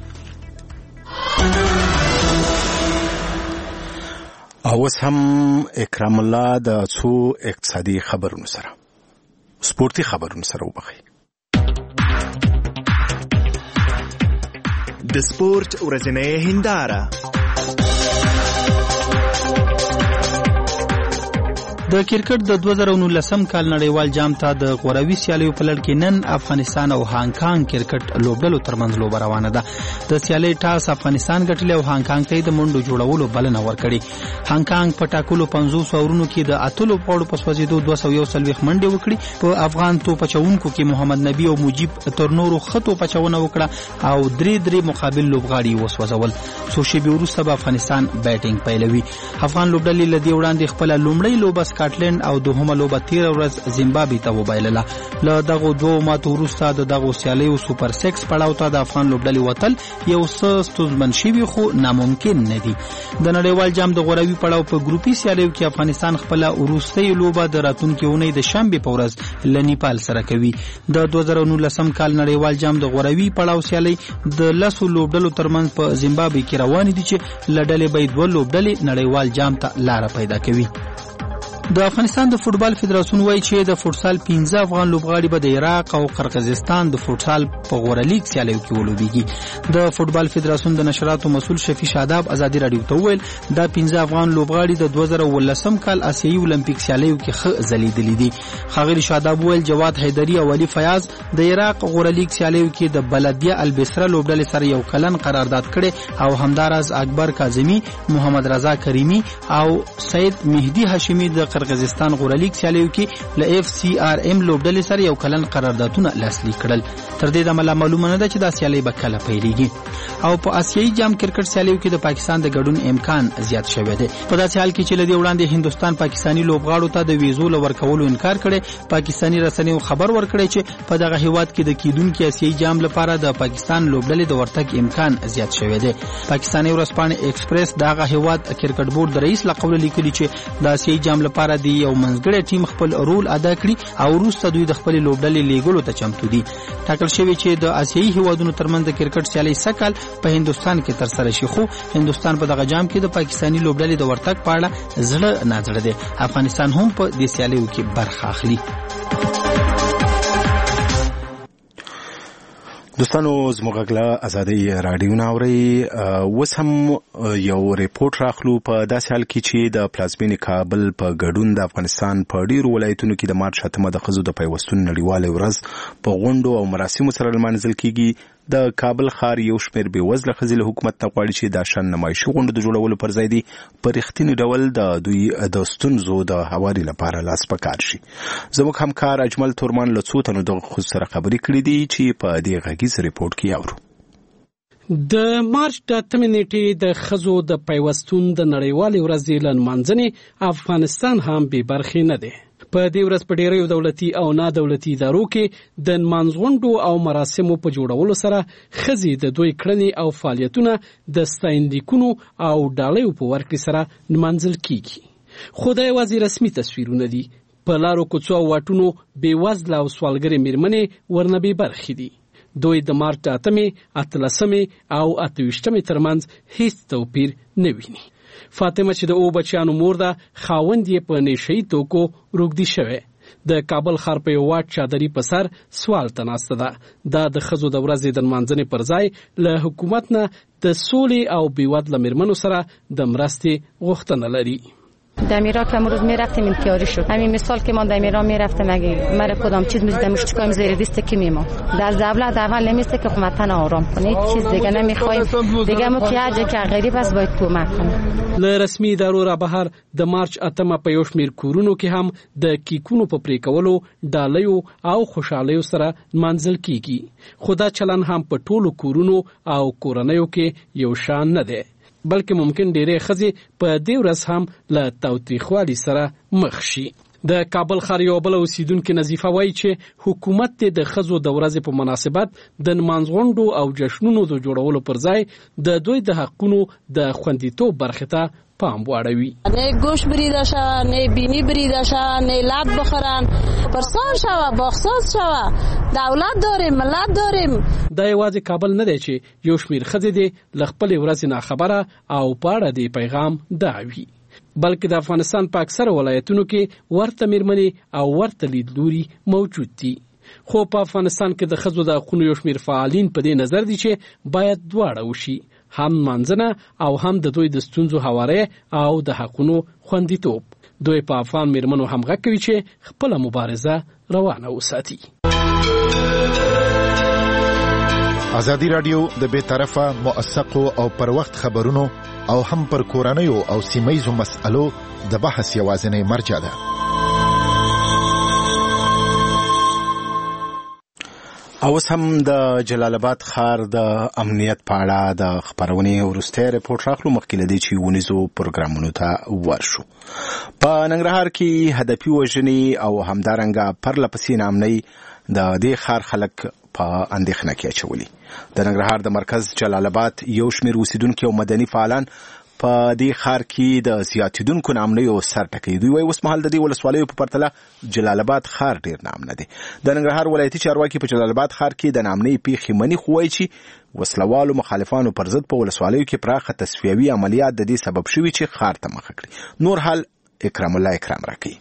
اوس هم اکرام الله د څو اقتصادي خبرونو سره سپورتي خبرونو سره وبخي. د سپورت ورځنۍ هنداره. د کرکټ د 2019 کال نړیوال جام ته د غوروي سیالیو په لړ کې نن افغانستان او هانګ کانګ کرکټ لوبډلو ترمنځ لوبه روانه ده. د سیالۍ ټاس افغانستان ګټلی او هانګ کانګ ته د منډو جوړولو بلنه ورکړې. هانګ کانګ په ټاکلو 50 اورونو کې د اتلو غوړو په سوځېدو 241 منډې وکړي. په افغان توپ اچونکو کې محمد نبی او مجيب تر نورو خطو پچونه وکړه او درې مقابل لوبغاړي وسوځول. څو شېبې وروسته به افغانستان بیټینګ پیلوي. افغان لوبډلې لدی وړاندې خپل لومړی لوبه سکاټلند او دوهمه لوبه 13 ورځ زیمبابوې ته وبایلله. له دغه دوه ماتو وروسته د دغه سیالیو سوپر 6 پړاو ته د افغان لوبډلې وتل یو څه ستونزمن شوي خو ناممکن نه دي. د نړیوال جام د غوروي پړاو په ګروپي سیالیو کې افغانستان خپل وروستۍ لوبه د راتلونکي اونۍ د شنبې په ورځ له نیپال سره کوي. د 2019 کال نړیوال جام د غوروي پړاو سیالي د 10 لوبډلو ترمنځ په زیمبابوې کې روانې دي چې لډلې به 2 لوبډلې نړیوال جام ته لار پیدا کوي. د افغانستان د فوټبال فدراسیون وایي چې د فوټسال 15 افغان لوبغاړي به د عراق او قرقیزستان د فوټسال په غوره لیګ سیالیو کې ولوبېږي. د فوټبال فدراسیون د نشراتو مسؤل شفیع شاداب ازادي رادیو ته وویل دا 15 افغان لوبغاړي د 2019 کال آسیایي اولمپیک سیالیو کې ښه ځلیدلي دي. ښاغلي شاداب وویل جواد حیدري او علي فیاض د عراق غوره لیګ سیالیو کې د بلدیه البصره لوبډلې سره یو کلن قرارداد کړي او همداراز اکبر کاظمي، محمد رضا کریمي او سید مهدي هاشمي د قرقیزستان غوره لیګ سیالیو کې له اف سی آر ام لوبډلې سره یو کلن قراردادونه لاسلیک کړل. تر دې دمه معلومه نه ده چې دا سیالي به کله پیلېږي. او په آسیایي جام کرکټ سیالیو کې د پاکستان د ګډون امکان زیات شوی دی. په داسې حال کې چې لدی وړاندې هندستان پاکستانی لوبغاړو ته د ویزو لورکولو انکار کړي. پاکستانی رسنیو خبر ورکړی چې په دغه هیواد کې د کیدونکو آسیایي جام لپاره د پاکستان لوبډلې د ورتګ امکان زیات شوی دی. پاکستانی ورځپاڼه ایکسپریس دغه هیواد کرکټ بورډ د رئیس لقب لیکلي چې د آسیایي جام لپاره دی یو منځګړی ټیم خپل رول ادا کړي او وروسته دوی د خپل لوبډلې لیګلو ته چمتو دي. ټاکل شوی چې د آسیایي هیوادونو ترمنځ د کرکټ سیالي سکهال په هندستان کې تر سره شي، خو هندستان په دغه جام کې د پاکستانی لوبډلې د ورتګ په اړه زړه نه زړه دی. افغانستان هم په دې سیالیو کې برخه اخلي. دوستانو زموږ غږ ازادي رادیو ناوري اوس هم یو ریپورت راخلو په داسې حال کې چې د پلازمینې کابل په ګډون د افغانستان په ډیرو ولایتونو کې د مارچ 8 د ښځو د پیوستون نړیواله ورځ په غونډو او مراسمو سره لمانځل کیږي. د کابل ښار یو شمېر بېوزله ښځې له حکومت نه غواړي چې دا شان نمایشي غونډو د جوړولو پر ځای دي په رښتیني ډول د دوی د ستونزو د هواري لپاره لاس په کار شي. زموږ همکار اجمل تورمان له څو تنو دغه ښځو سره خبرې کړې دي چې په دې غږیز ریپورټ کې اورو. د مارچ د 8 نیټې د ښځو د پیوستون د نړیوالې ورځې له نمانځنې افغانستان هم بې برخې نه دی. په دې ورځ په ډیریو دولتي او نه دولتي ادارو کې د نمانځغونډو او مراسمو په جوړولو سره ښځې د دوی کړنې او فعالیتونه د ستاینلیکونو او ډالۍ په ورکړې سره نمانځل کیږي. خو دا یوازې رسمي تصویرونه دي. په لارو کوڅو او واټونو بېوزله او سوالګرې میرمنې ورنه بې برخې دي. دوی د مارچ 8 او 28 ترمنځ هیڅ توپیر نه ویني. فاطمه چې د او بچیانو مور ده، خاوند یې په نشهیي توکو روږدي شوی. د کابل ښار په یو واټ چادري په سر سوال ته ناسته ده. دا د ښځو د ورځې د نمانځنې پر ځای له حکومت نه د سولې او بیوزله میرمنو سره د مرستې غوښتنه لري. در ایران که امروز میرفتیم انتیاری شد. همین مثال که ما در ایران میرفتیم اگه مرا کدام چیز می‌دیدم مشتکایم زیر دیست کی میمون. در دولت اول نمیسته که حکومت آرام کنه. چیز دیگه نمیخوایم. دیگه ما که هر جا که غریب است باید کمک کنه. له رسمي ادارو را بهر د مارچ 8 په یو شمېر کورونو کې هم د کیکونو په پرې کولو، ډالیو او خوشحالیو سره منځل کیږي. خو دا چلن هم په ټولو کورونو او کورنیو کې یو شان نه دی. بلکې ممکن ډېرې ښځې په دې ورځ هم له تاوتریخوالي سره مخ شي. د کابل ښار یو بل اوسیدونکو نظیفه وایي چې حکومت د ښځو د ورځې په مناسبت د نمانځغونډو او جشنونو د جوړولو پر ځای د دوی د حقونو د خوندیتوب برخې ته پام واړوي. نه گوش بریده شوه، نه بینی بریده شوه، نه لط بخورن، پرسان شوه، باغساز شوه. دولت داریم، ملت داریم. دا یوازې کابل نه دی چې یو شمېر ښځې دې له خپلې ورځې ناخبره او په اړه دې پیغام دعوي، بلکې د افغانستان په اکثره ولایتونو کې ورته میرمنې او ورته لیدلوري موجود دي. خو په افغانستان کې د ښځو د حقونو یو شمېر فعالین په دې نظر دي چې باید دواړه وشي، هم منځنه او هم د دوی د ستونزو هواری او د حقونو خوندیتوب. دوی په افغان میرمنو هم غږ کوي چې خپله مبارزه روانه وساتي. ازادي راډیو د بې طرفه، موثقو او پر وخت خبرونو او هم پر کورنیو او سیمه‌یزو مسألو د بحث یوازینی مرجع ده. اوس هم د جلال آباد ښار د امنیت په اړه د خبرونې وروستی ریپورټ راخلو. مخکې له دې چې ونیزو پروګرامونو ته ورشو. په ننګرهار کې هدفي وژنې او همدارنګه پرله پسې ناامنۍ د دې ښار خلک په اندېښنه کې اچولي. د ننګرهار د مرکز جلال آباد یو شمېر اوسیدونکي او مدني فعالان په دې ښار کې د زیاتېدونکو ناامنیو سر ټکوي. دوی وایي اوس مهال د دې ولسوالیو په پرتله جلال آباد ښار ډېر ناامنه دی. د ننګرهار ولایتي چارواکي په جلال آباد ښار کې د ناامنۍ پیښې مني، خو وایي چې وسلوالو مخالفانو پر ضد په ولسوالیو کې پراخه تصفیوي عملیات د دې سبب شوي چې ښار ته مخه کړي. نور حال اکرام الله اکرام راکوي.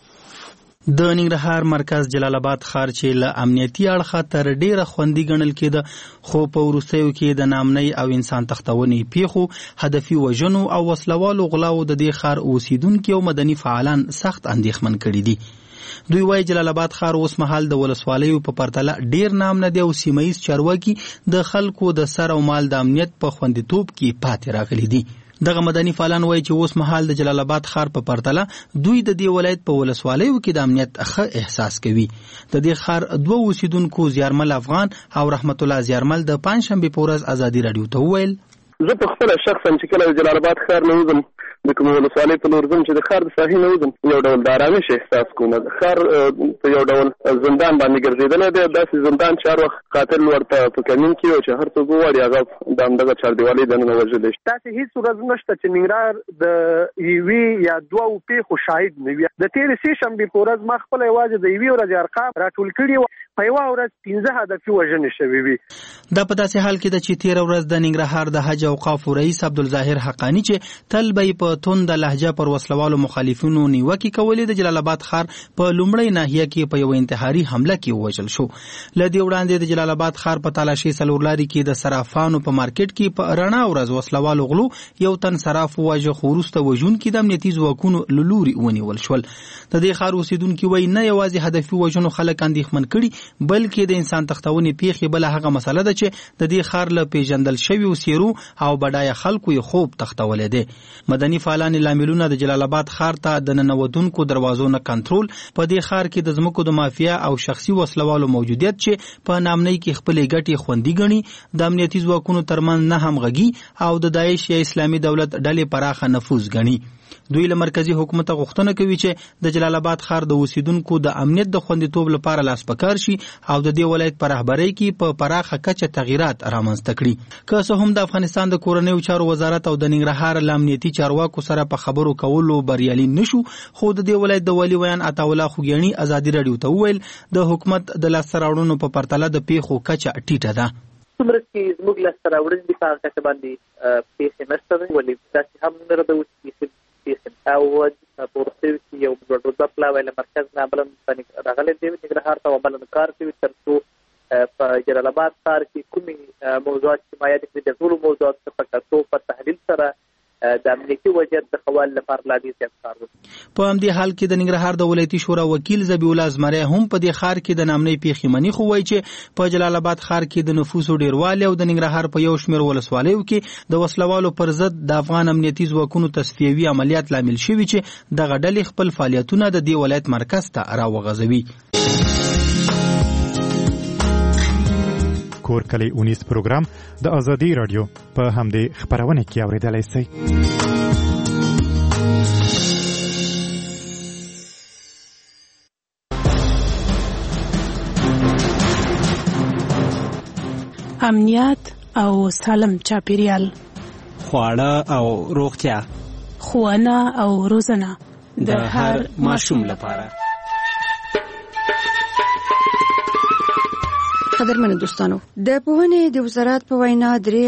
د ننګرهار مرکز جلال آباد ښار چې له امنیتي اړخه تر ډیره خوندي ګڼل کېده، خو په وروستیو کې د ناامنۍ او انسان تښتونې پیښو، هدفي وژنو او وسلوالو غلاو د دې ښار اوسیدونکي او مدني فعالان سخت اندېښمن کړي دي. دوی وايي جلال آباد ښار اوس مهال د ولسوالیو په پرتله ډیر نامنه دی او سیمه‌ییز چارواکي د خلکو د سر او مال د امنیت په خوندیتوب کې پاتې راغلي دي. دغه مدني فعالان وایي چې اوس مهال د جلال آباد ښار په پرتله دوی د دې ولایت په ولسوالیو کې د امنیت ښه احساس کوي. د دې ښار دوه اوسیدونکو زیارمل افغان او رحمت الله زیارمل د پنځشنبې په ورځ ازادي راډیو ته وویل زه په خپله شخصا چې کله د جلال آباد ښار نه وځم د کومې ولسوالۍ په لور ځم چې د ښار د ساحې نه وځم یو ډول د ارامش احساس کوم. د ښار په یو ډول زندان باندې ګرځېدلی دی، داسې زندان چې هر وخت قاتل ورته په کمین کې و چې هر څوک وغواړي هغه د همدغه چاردیوالۍ دننه وژلی شي. داسې هېڅ ورځ نشته چې ننګرهار د یوې یا دوو پیښو شاهد نه وي. د تېرې سې شنبې په ورځ ما خپله یوازې د یوې ورځې ارقام راټول کړي وو، په یوه ورځ 15 هدفي وژنې شوې وي. دا په داسې حال کې ده چې تېره ورځ د ننګرهار د حج اوقافو رئیس عبدالظاهر حقانی چې تل به په تنده لهجه پر وسلوالو مخالفینو نیوکې کولې، د جلال آباد ښار په لومړۍ ناحیه کې په یو انتحاري حمله کې ووژل شو. له دې وړاندې د جلال آباد ښار په تالاشۍ څلورلارې کې د صرافانو په مارکیټ کې په رڼا ورځ وسلوالو غلو یو تن صراف وواژه، خو وروسته وژونکي د امنیتي ځواکونو له لوري ونیول شول. د دې ښار اوسیدونکي وایي نه یوازې هدفي وژنو خلک اندېښمن کړي، بلکې د انسان تختونې پیښې بل هغه مسله ده چې د دې ښار له پیژندل شوي وسیرو او بډایه خلکو یې خوب تختولې ده. مدني فعالان لاملونه د جلال آباد ښار ته د ننوتونکو دروازو نه کنټرول، په دې ښار کې د ځمکو د مافیا او شخصي وسلوالو موجودیت چې په نامنۍ کې خپلې ګټې خوندي ګڼي، د امنیتي ځواکونو ترمنځ نه همغږي او د داعش یا اسلامي دولت ډلې پراخه نفوذ ګڼي. دوی له مرکزی حکومت غوښتنه کوي چې د جلال آباد ښار د اوسیدونکو د امنیت د خوندیتوب لپاره لاس پکار شي او د دې ولایت په رهبرۍ کې په پراخه کچه تغییرات رامنځته کړي. که څه هم د افغانستان د کورنیو چارو وزارت او د ننګرهار له امنیتي چارواکو سره په خبرو کولو بریالي نشو، خو د دې ولایت د والي ویان عطاالله خوګیاڼي ازادي راډیو ته وویل د حکومت د لاسته راوړنو په پرتله د پیښو کچه ټیټه ده. څومره چې زموږ لاسته راوړنې دي په هغه کچه باندې پیښې نشته ده، ولې داسې هم نه ده چې او په ورسېو کې یو دوه پلاوی له مرکز نه عملاً راغلی دی ننګرهار ته عملاً کار کوي تر څو په جلال آباد ښار کې کومې موضوعات چې ما یاد کړي د ټولو موضوعاتو څخه په کتو په تحلیل سره د امنیتي وضعیت د ښه والي لپاره لا ډېر زیات کار وکړي. په همدې حال کې د ننګرهار د ولایتي شورا وکیل ذبیح الله زمری هم په دې ښار کې د نامنۍ پیښې مني، خو وایي چې په جلال آباد ښار کې د نفوسو ډیروالی او د ننګرهار په یو شمېر ولسوالیو کې د وسلوالو پر ضد د افغان امنیتي ځواکونو تصفیوي عملیات لامل شوي چې دغه ډلې خپل فعالیتونه د دې ولایت مرکز ته راوغځوي. کور کلی اونیس پروګرام د ازادي رادیو په همدې خبرونه کې اوریدلای شئ. امنیت او سالم چاپیریال، خواړه او روغتیا، ښوونه او روزنه د هر ماشوم لپاره. قدرمنو دوستانو، د پوهنې د وزارت په وینا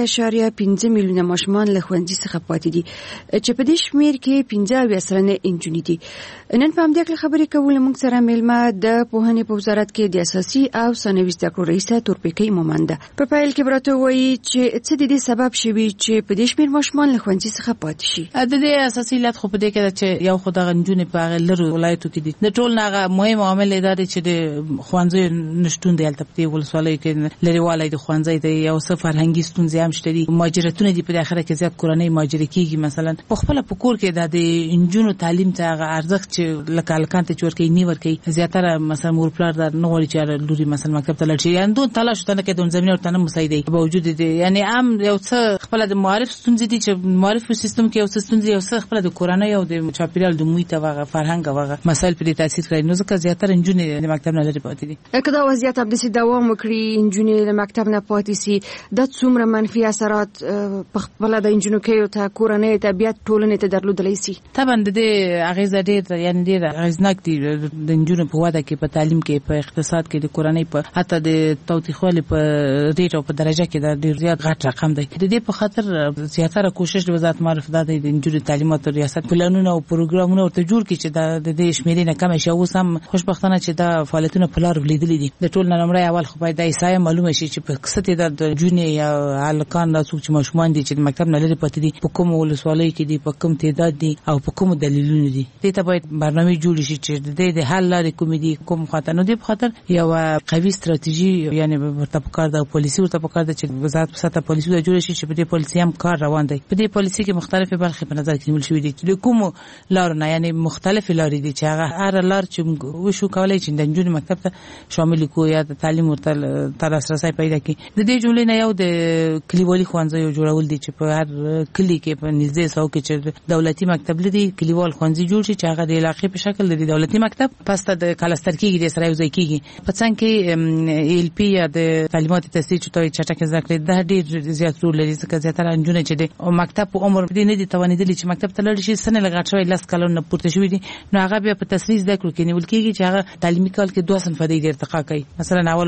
3.5 میلیونه ماشومان له ښوونځي څخه پاتې دي چې په دې شمېر کې 15 سلنه انجونې دي. نن په همدې اړه خبرې کوو. موږ سره میلمه د پوهنې په وزارت کې د اساسي او ثانوي زده کړو رئیسه تورپیکۍ مومند ده. په پیل کې براته وایي چې څه د دې سبب شوي چې په دې شمېر ماشومان له ښوونځي څخه پاتې شي. د دې اساسي علت خو په دې کې ده چې یو خو دغه نجونې په هغه لرو ولایتو کې دي. د ټول نه هغه مهم عامل دا دی چې د ښوونځیو نشتون دی هلته په دې ولسوالۍ کې لرېوالی د ښوونځي دی، یو څه فرهنګي ستونزې هم شته دي، مهاجرتونه دي په اخره کې زیات کورنۍ مهاجرې کېږي. مثلا په خپله په کور کې د نجونو تعلیم ته هغه ارزښت چې لکه هلکان ته چې ورکوي نه ورکوي. زیاتره مثلا مور پلار دا نه غواړي چې لوري مثلا مکتب ته لاړ شي، یعنې دون تلاش ورته نه کوي، دون زمینه ورته نه مساعدوي. باوجود دې یعنې عام یو څه خپله د معارف ستونزې دي چې معارف سیستم کې یو څه ستونزې، یو څه خپله د کورنۍ او د چاپېریال د محیط او هغه فرهنګ او هغه مسایل پرې تاثیر کوي. نو ځکه زیاتره نجونې د مکتب نه لرې پاتې دي. که دا وضعیت همداسې دوام وکړي، نجونې له مکتب نه پاتې سي، دا څومره منفي اثرات په خپله د انجونکیو ته، کورنۍ ته، بیا ټولنې ته درلودلی سي؟ طبعا د دې اغېزه ډېر اغېزناک دي د نجونو په وده کې، په تعلیم کې، په اقتصاد کې، د کورنۍ په حتی د تاوتریخوالي په ریټ او په درجه کې دا ډېر زیات غټ رقم دی. د دې په خاطر زیاتره کوشش د وزارت معارف دا دی د نجونو تعلیمات ریاست پلانونه او پروګرامونه ورته جوړ کړي چې د دې شمېرې نه کمه شي. اوس هم خوشبختانه چې دا فعالیتونه په لار لیدلي دي. د ټول نه لومړی اول خو باید دا احصایه معلومه شي چې په څه تعداد د جونې یا هلکان دا څوک چې ماشومان دي چې د مکتب نه لرې پاتې دي په کومو ولسوالیو کې دي، په کوم تعداد دي او په کومو دلیلونو دي. دې ته باید برنامې جوړې شي چې د دې د حل لارې کومې دي، کوم خاطر. نو دې په خاطر یوه قوي ستراتیژي یعنې ورته پکار ده او پالیسي ورته پکار ده چې وزارت په سطحه پالیسي جوړه شي چې په دې پالیسي هم کار روان دی. په دې پالیسي کې مختلفې برخې په نظر کې نیول شوي دي چې د کومو لارو نه، یعنې مختلفې لارې دي چې هغه هره لار چې وشو کولی چې د نجونې مکتب ته شامل کړو یا د تعلیم ورته لاسرسی پیدا کړي. د دې جملې نه یو د کلیوالي ښوونځیو جوړول دي چې په هر کلي کې په نږدې ساحو کې چې دولتي مکتب لري کلیوال ښوونځي جوړ شي چې هغه د علاقې په شکل د دولتي مکتب پس ته د کلستر کېږي، د سره یوځای کېږي. په څنګ کې ایل پی یا د تعلیماتي تصحیح چې ته چټکه زده کړې دا ډېر زیات رول لري، ځکه زیاتره نجونې چې د مکتب په عمر دې نه دي توانېدلي چې مکتب ته لاړ شي، سنې له غټ شوی 10 کلونه پورته شوي دي. نو هغه بیا په تصحیح زده کړو کې نیول کېږي چې هغه تعلیمي کال کې 2 صنفه دی ارتقا کوي. مثلا اول دویم په یو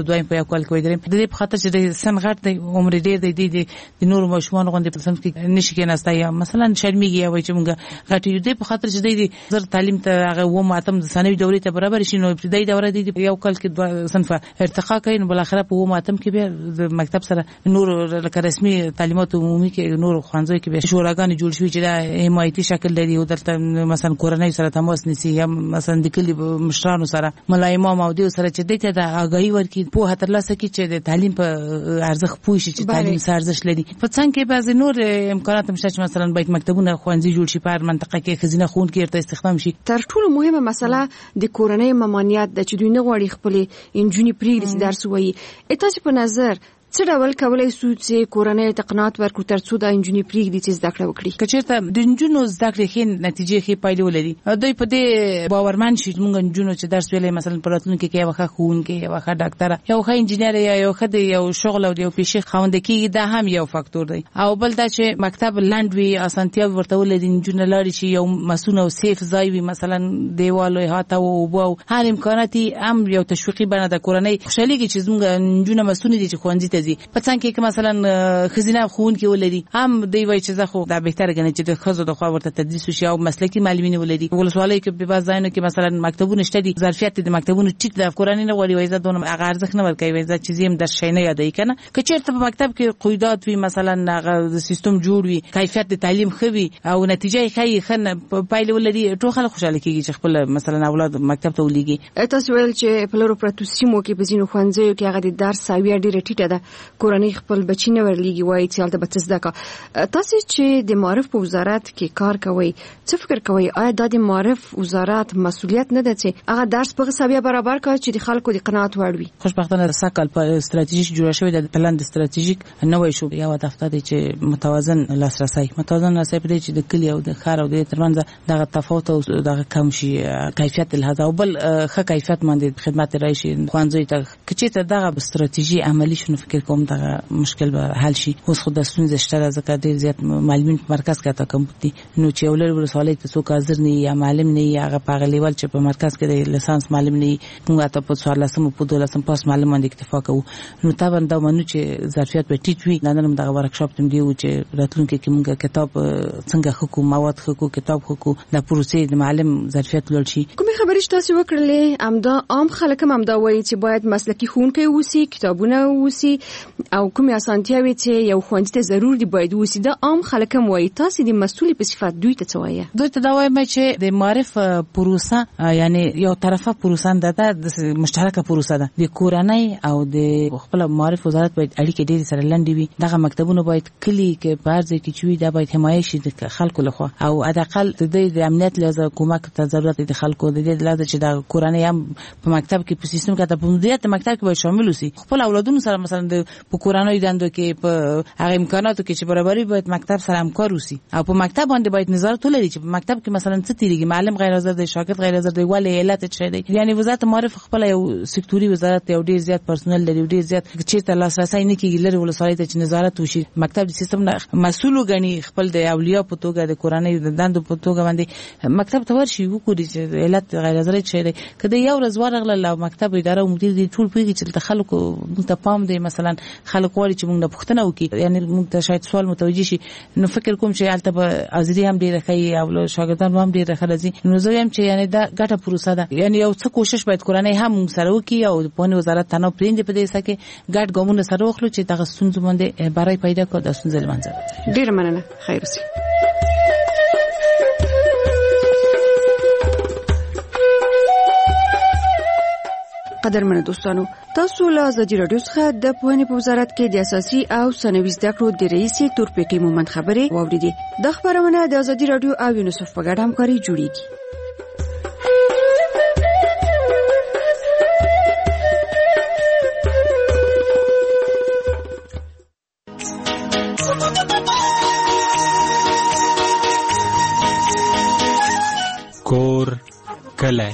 یو کال کوي د دې په خاطر چې د سن غټ د عمر ډېر د نور ماشومان غوندې په سم کې نشي کېناسته یا مثلا شرمېږي یا وایي چې موږ غټ یو د په خاطر چې د زر تعلیم ته هغه و ماتم د ثانوي دورې ته برابر شي نو ابتدایي دوره د یو کال کې صنفه ارتقا کوي نو بل اخره په و ماتم کې به د مکتب سره نور لکه رسمي تعلیمات عمومي کې نور خوانځي کې به شوراګان جوړ شوي چې د حمایتي شکل لري او دلته مثلا کورنۍ سره تماس نیسي یا مثلا د کلی مشرانو سره ملا امام او د سره چې دته د اگاهي ورکړي په هتر لاسه کې چې د تعلیم په ارزښت پوه شي چې تعلیم سره ارزښت لري په څنګه کې بعض نور امکانات هم شته مثلا باید مکتبونه خوانځي جوړ شي په منطقه کې خزینه خون کې ارته استخدام شي تر ټولو مهمه مسله د کورنۍ ممانعت د چې دوی نه غواړي خپل انجونی پریږدي درس وایي تاسو په نظر څه ډول کولای شو چې کورنۍ ته قناعت ورکړي ترڅو د انجونی پریږدي چې زده کړه وکړي که چېرته د انجونو زده کړې ښې نتیجې ښې پایلې ولري دوی په دې باورمن شي موږ انجونو چې درس ویلی مثلا په راتلونکي کې یوه ښه ښوونکې یوه ښه ډاکټره یو ښه انجینر یا یو ښه د یو شغل او د یو پیشې خاونده کېږي دا هم یو فاکتور دی او بل دا چې مکتب لنډ وي اسانتیاوې ورته ولري انجونې لاړې شي یو مسون او سیف ځای وي مثلا دیوال او احاطه او اوبه او هر امکانات هم یو تشویقي بڼه د کورنۍ خوشحالېږي چې زموږ انجونه مسونې دي چې ښوونځي ته ځي په څنګ کې مثلا خزینه ښوونکي ولري هم دی وایي چې زه خو دا بهتره ګڼم چې د ښځو د خوا ورته تدریس وشي او مسلکي معلمین ولري ولسوالیو کې په بعض ځایونو کې مثلا مکتبونه شته دي ظرفیت د مکتبونو ټیټ د کورنۍ نه غواړي وایي زه دونه هغه ارزښت نه ورکوي وایي زه چې هم درس شی نه یادوي که نه که چېرته په مکتب کې قیودات وي مثلا هغه د سیستم جوړ وي کیفیت د تعلیم ښه وي او نتیجه یې ښه ښه پایلې ولري ټول خلک خوشحاله کېږي چې خپل مثلا اولاد مکتب ته ولېږي تاسو ویل چې په لرو پرتو سیمو کې په ځینو ښوونځیو کې هغه د درس سویه ډېره ټیټه ده کورنۍ خپل بچي نه ورلېږي وایي چې هلته به څه زده کړه تاسو چې د معارف په وزارت کې کار کوئ څه فکر کوئ آیا دا د معارف وزارت مسؤلیت نه ده چې هغه درس په سویه برابر کړي چې د خلکو د قناعت وړ وي خوشبختانه سکل په استراتیژیک جوړ شوی د پلان د استراتیژیک نوې شو یو دفتر دی چې متوازن لاسرسي په دې چې د کلی او د ښار او د ترمنځ دغه تفاوت او دغه کم شي کیفیت الهدا او بل ښه کیفیت باندې خدمات راشي خوانځي ته کچې ته دغه استراتیژي عملی شنو فکر کوم دغه مشکل به حل شي اوس خو د ستونزې شته ځکه ډېر زیات معلمین په مرکز کې تا کم دي نو چې ولر ولسوالۍ ته څوک حاضر نه یا معلم نه یا هغه په هغه لیول چې په مرکز کې د لیسانس معلم نه موږ ته په 14 په 12 پاس معلم باندې اکتفا کوو نو طبعا دا منو چې ظرفیت به ټیټ وي نن هم دغه ورکشاپ تم دی چې راتلونکي کې موږ کتاب څنګه حکومت مواد حقوق کتاب حقوق د پروسې د معلم ظرفیت لوړ شي کومې خبرې تاسو وکړلې امدا عام خلک هم دا وایي چې باید مسلکي ښوونکي ووسی کتابونه ووسی او کومې اسانتیاوي چې یو ښوونځي ته ضرور دی باید ووسی دا عام خلک هم وایي تاسو د مسؤل په صفت دوی ته څه وایي دوی ته دا وایم چې د معرف پروسه یعنی یو طرفه پروسه ده د مشترکه پروسه ده د کورنۍ او د خپل معرف وزارت باید اړیکې ډېرې سره لنډې وي دغه مکتبونه باید کلی کې په هر ځای کې چې وي دا باید حمایه شي د خلکو لخوا او حداقل د امنیت لحاظه کومک ته ضرورت دی د خلکو د دې لحاظه چې د کورنۍ هم په مکتب کې په سیستم کې په مدیریت مکتب کې باید شامل وي خپل اولادونو سره مثلا د په کورنۍ دندو کې په هغه امکاناتو کې چې برابرۍ باید مکتب سره همکار وي او په مکتب باندې باید نظارت ولري چې په مکتب کې مثلا څه تیریږي معلم غیر حاضر دی شاګرد غیر حاضر دی ولې علت څه دی یعنی وزارت معرف خپل یو سکتوري وزارت یو ډیر زیات پرسونل لري ډیر زیات چې ته لاسرسي نه کیږي لري ولسوالۍ ته چې نظارت وشي مکتب د سیستم مسؤل غني خپل د اولیاء په توګه د کورنۍ د دندو په توګه باندې مکتب ته ورشي وګوري چې علت غیر حاضر څه دی کله یو ورځ ورغله مکتب اداره مدیر دی ټول پیږي چې خلکو ته پام دی مثلا خلک وایي چې موږ پوښتنه وکړي یعنی موږ ته شاید سوال متوجي شي نو فکر کوم چې البته به ازری هم ډیره کوي او شاګردان هم ډیره خلځي نو زه هم چې یعنی دا ګټه پروسه ده یعنی یو څه کوشش باید کورنۍ هم سره وکړي او په وزارت تنو پریند په دې سکه ګډ ګامونه سره وخلو چې دغه ستونزې باندې برای پیدا کړو د ستونزې لمنځه ډیر مننه خیر اوسئ قدرمنو دوستانو تاسو له ازادي رادیو څخه د پوهنې په وزارت کې د اساسي او ثانوي زده کړو د رئیس تورپیکی مومند خبرې واوریدې د خبرونه د ازادي رادیو او یونیسف په ګډه همکاري جوړیږي کور کله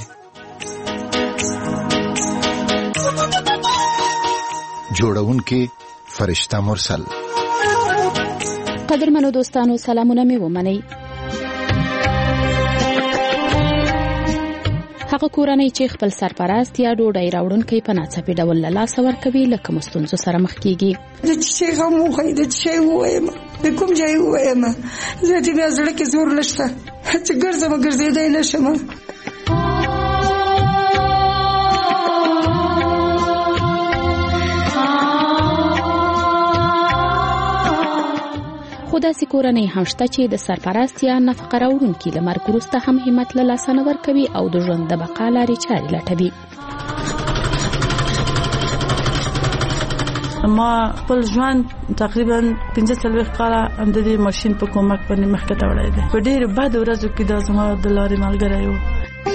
جوړونکې فرشته مرسل قدرمنو دوستانو سلامونه مې ومنئ هغه کورنۍ چې خپل سرپرست یا ډوډۍ راوړونکی په ناڅاپي ډول له لاسه ورکوي له کومو ستونزو سره مخ کیږي. د چې غم وخی د چې وایم د کوم ځای وایم زه دې مې زړه کې زور نشته چې ګرځم ګرځېدای نشم. خو داسې کورنۍ هم شته چې د سرپرست یا نفقه راوړونکي له مرګ وروسته هم همت له لاسه نه ورکوي او د ژوند د بقا لارې چارې لټوي. ما خپل ژوند تقریبا 15 کاله د دې ماشين په کومک باندې مخکې ته وړای دی. په ډېر بد ورځو کې دا زما د لارې ملګری و.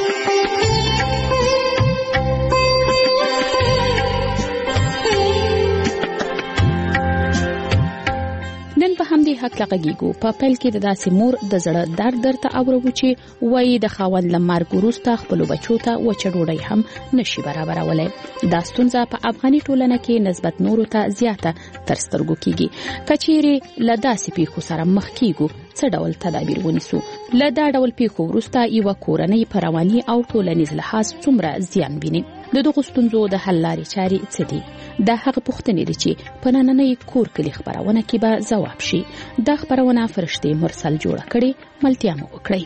نن په همدې حق لغږیږو. په پیل کې د داسې مور د زړه درد درته اورو چې وایي د خاوند له مرګ وروسته خپلو بچو ته وچه ډوډۍ هم نشي برابرولی. دا ستونزه په افغاني ټولنه کې نسبت نورو ته زیاته تر سترګو کیږي. که چیرې له داسې پیښو سره مخ کیږو څه ډول تدابیر ونیسو؟ له دا ډول پیښو وروسته یوه کورنۍ په رواني او ټولنیز لحاظ څومره زیان ویني؟ د دغو ستونزو د حل لارې چارې څه دي؟ دا هغه پوښتنې دي چې په نننۍ کور کلي خپرونه کې به ځواب شي. دا خپرونه فرشتې مرسل جوړه کړې، ملتیا مو وکړئ.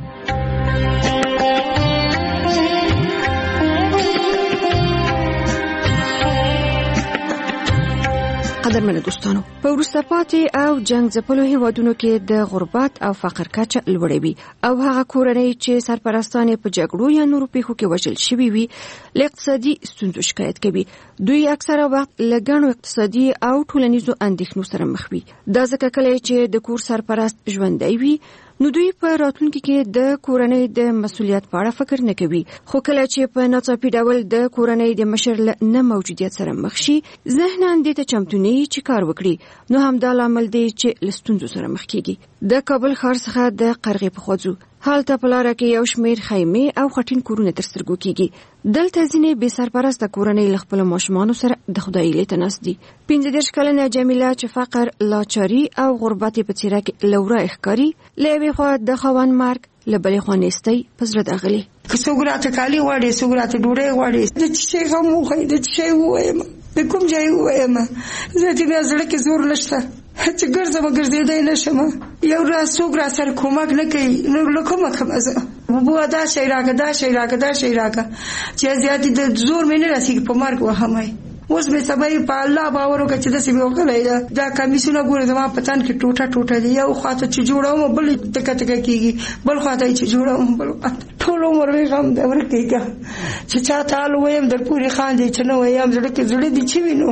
قدرمنو دوستانو، په وروسته پاتې او جنگ ځپلو هیوادونو کې د غربت او فقر کچه لوړه وي او هغه کورنۍ چې سرپرستان په جګړو یا نورو پیښو کې وژل شوي وي له اقتصادي ستونزو شکایت کوي. دوی اکثره وخت له ګڼو اقتصادي او ټولنیزو اندېښنو سره مخ وي. دا ځکه کله چې د کور سرپرست ژوندی وي نو دوی په راتلونکي کې د کورنۍ د مسؤلیت په اړه فکر نه کوي. خو کله چې په ناڅاپي ډول د کورنۍ د مشر له نه موجودیت سره مخ شي ذهناً دې ته چمتو نه چې کار وکړي، نو همدا لامل دی چې له ستونزو سره مخ کیږي. د کابل ښار څخه د قرغې په خوځو هلته په لاره کې یو شمېر خیمې او خټین کورونه تر سترګو کیږي. دلته ځینې بې سرپرسته کورنۍ له خپلو ماشومانو سره د خدای لیته ناست دي. 15 کلنه جمیله چې فقر، لاچاري او غربت په څېره کې له ورایه ښکاري، له یوې خوا د خاوند مرګ، له بلې خوا نیستۍ په زړه داغلي. که څوک راته کالي غواړي، څوک راته ډوډۍ غواړي، د چې غم وخی د چې وایم د کوم ځای وایم زه دې مې زړه کې زور نشته چې ګرځم ګرځېدای نشم. یو راز څوک را سره کومک نه کوي، نو له کومه کومه زه بوبو دا شی راکړه دا شی راکړه دا شی راکړه چې زیاتې د زور مې نه رسېږي په مرګ وهمای. اوس به سبا په الله باور وکړه چې داسې مې وکړی دا کمیسونه ګوره زما په تن کې ټوټه ټوټه دي. یو خواته چې جوړوم بل تکه تکه کېږي، بل خواته چې جوړوم بل خواته. ټول عمر مې غم دی ورکېږه چې چا ته حال ووایم در پورې خاندي چې نه وایم زړه کې زړه دي چې وینو.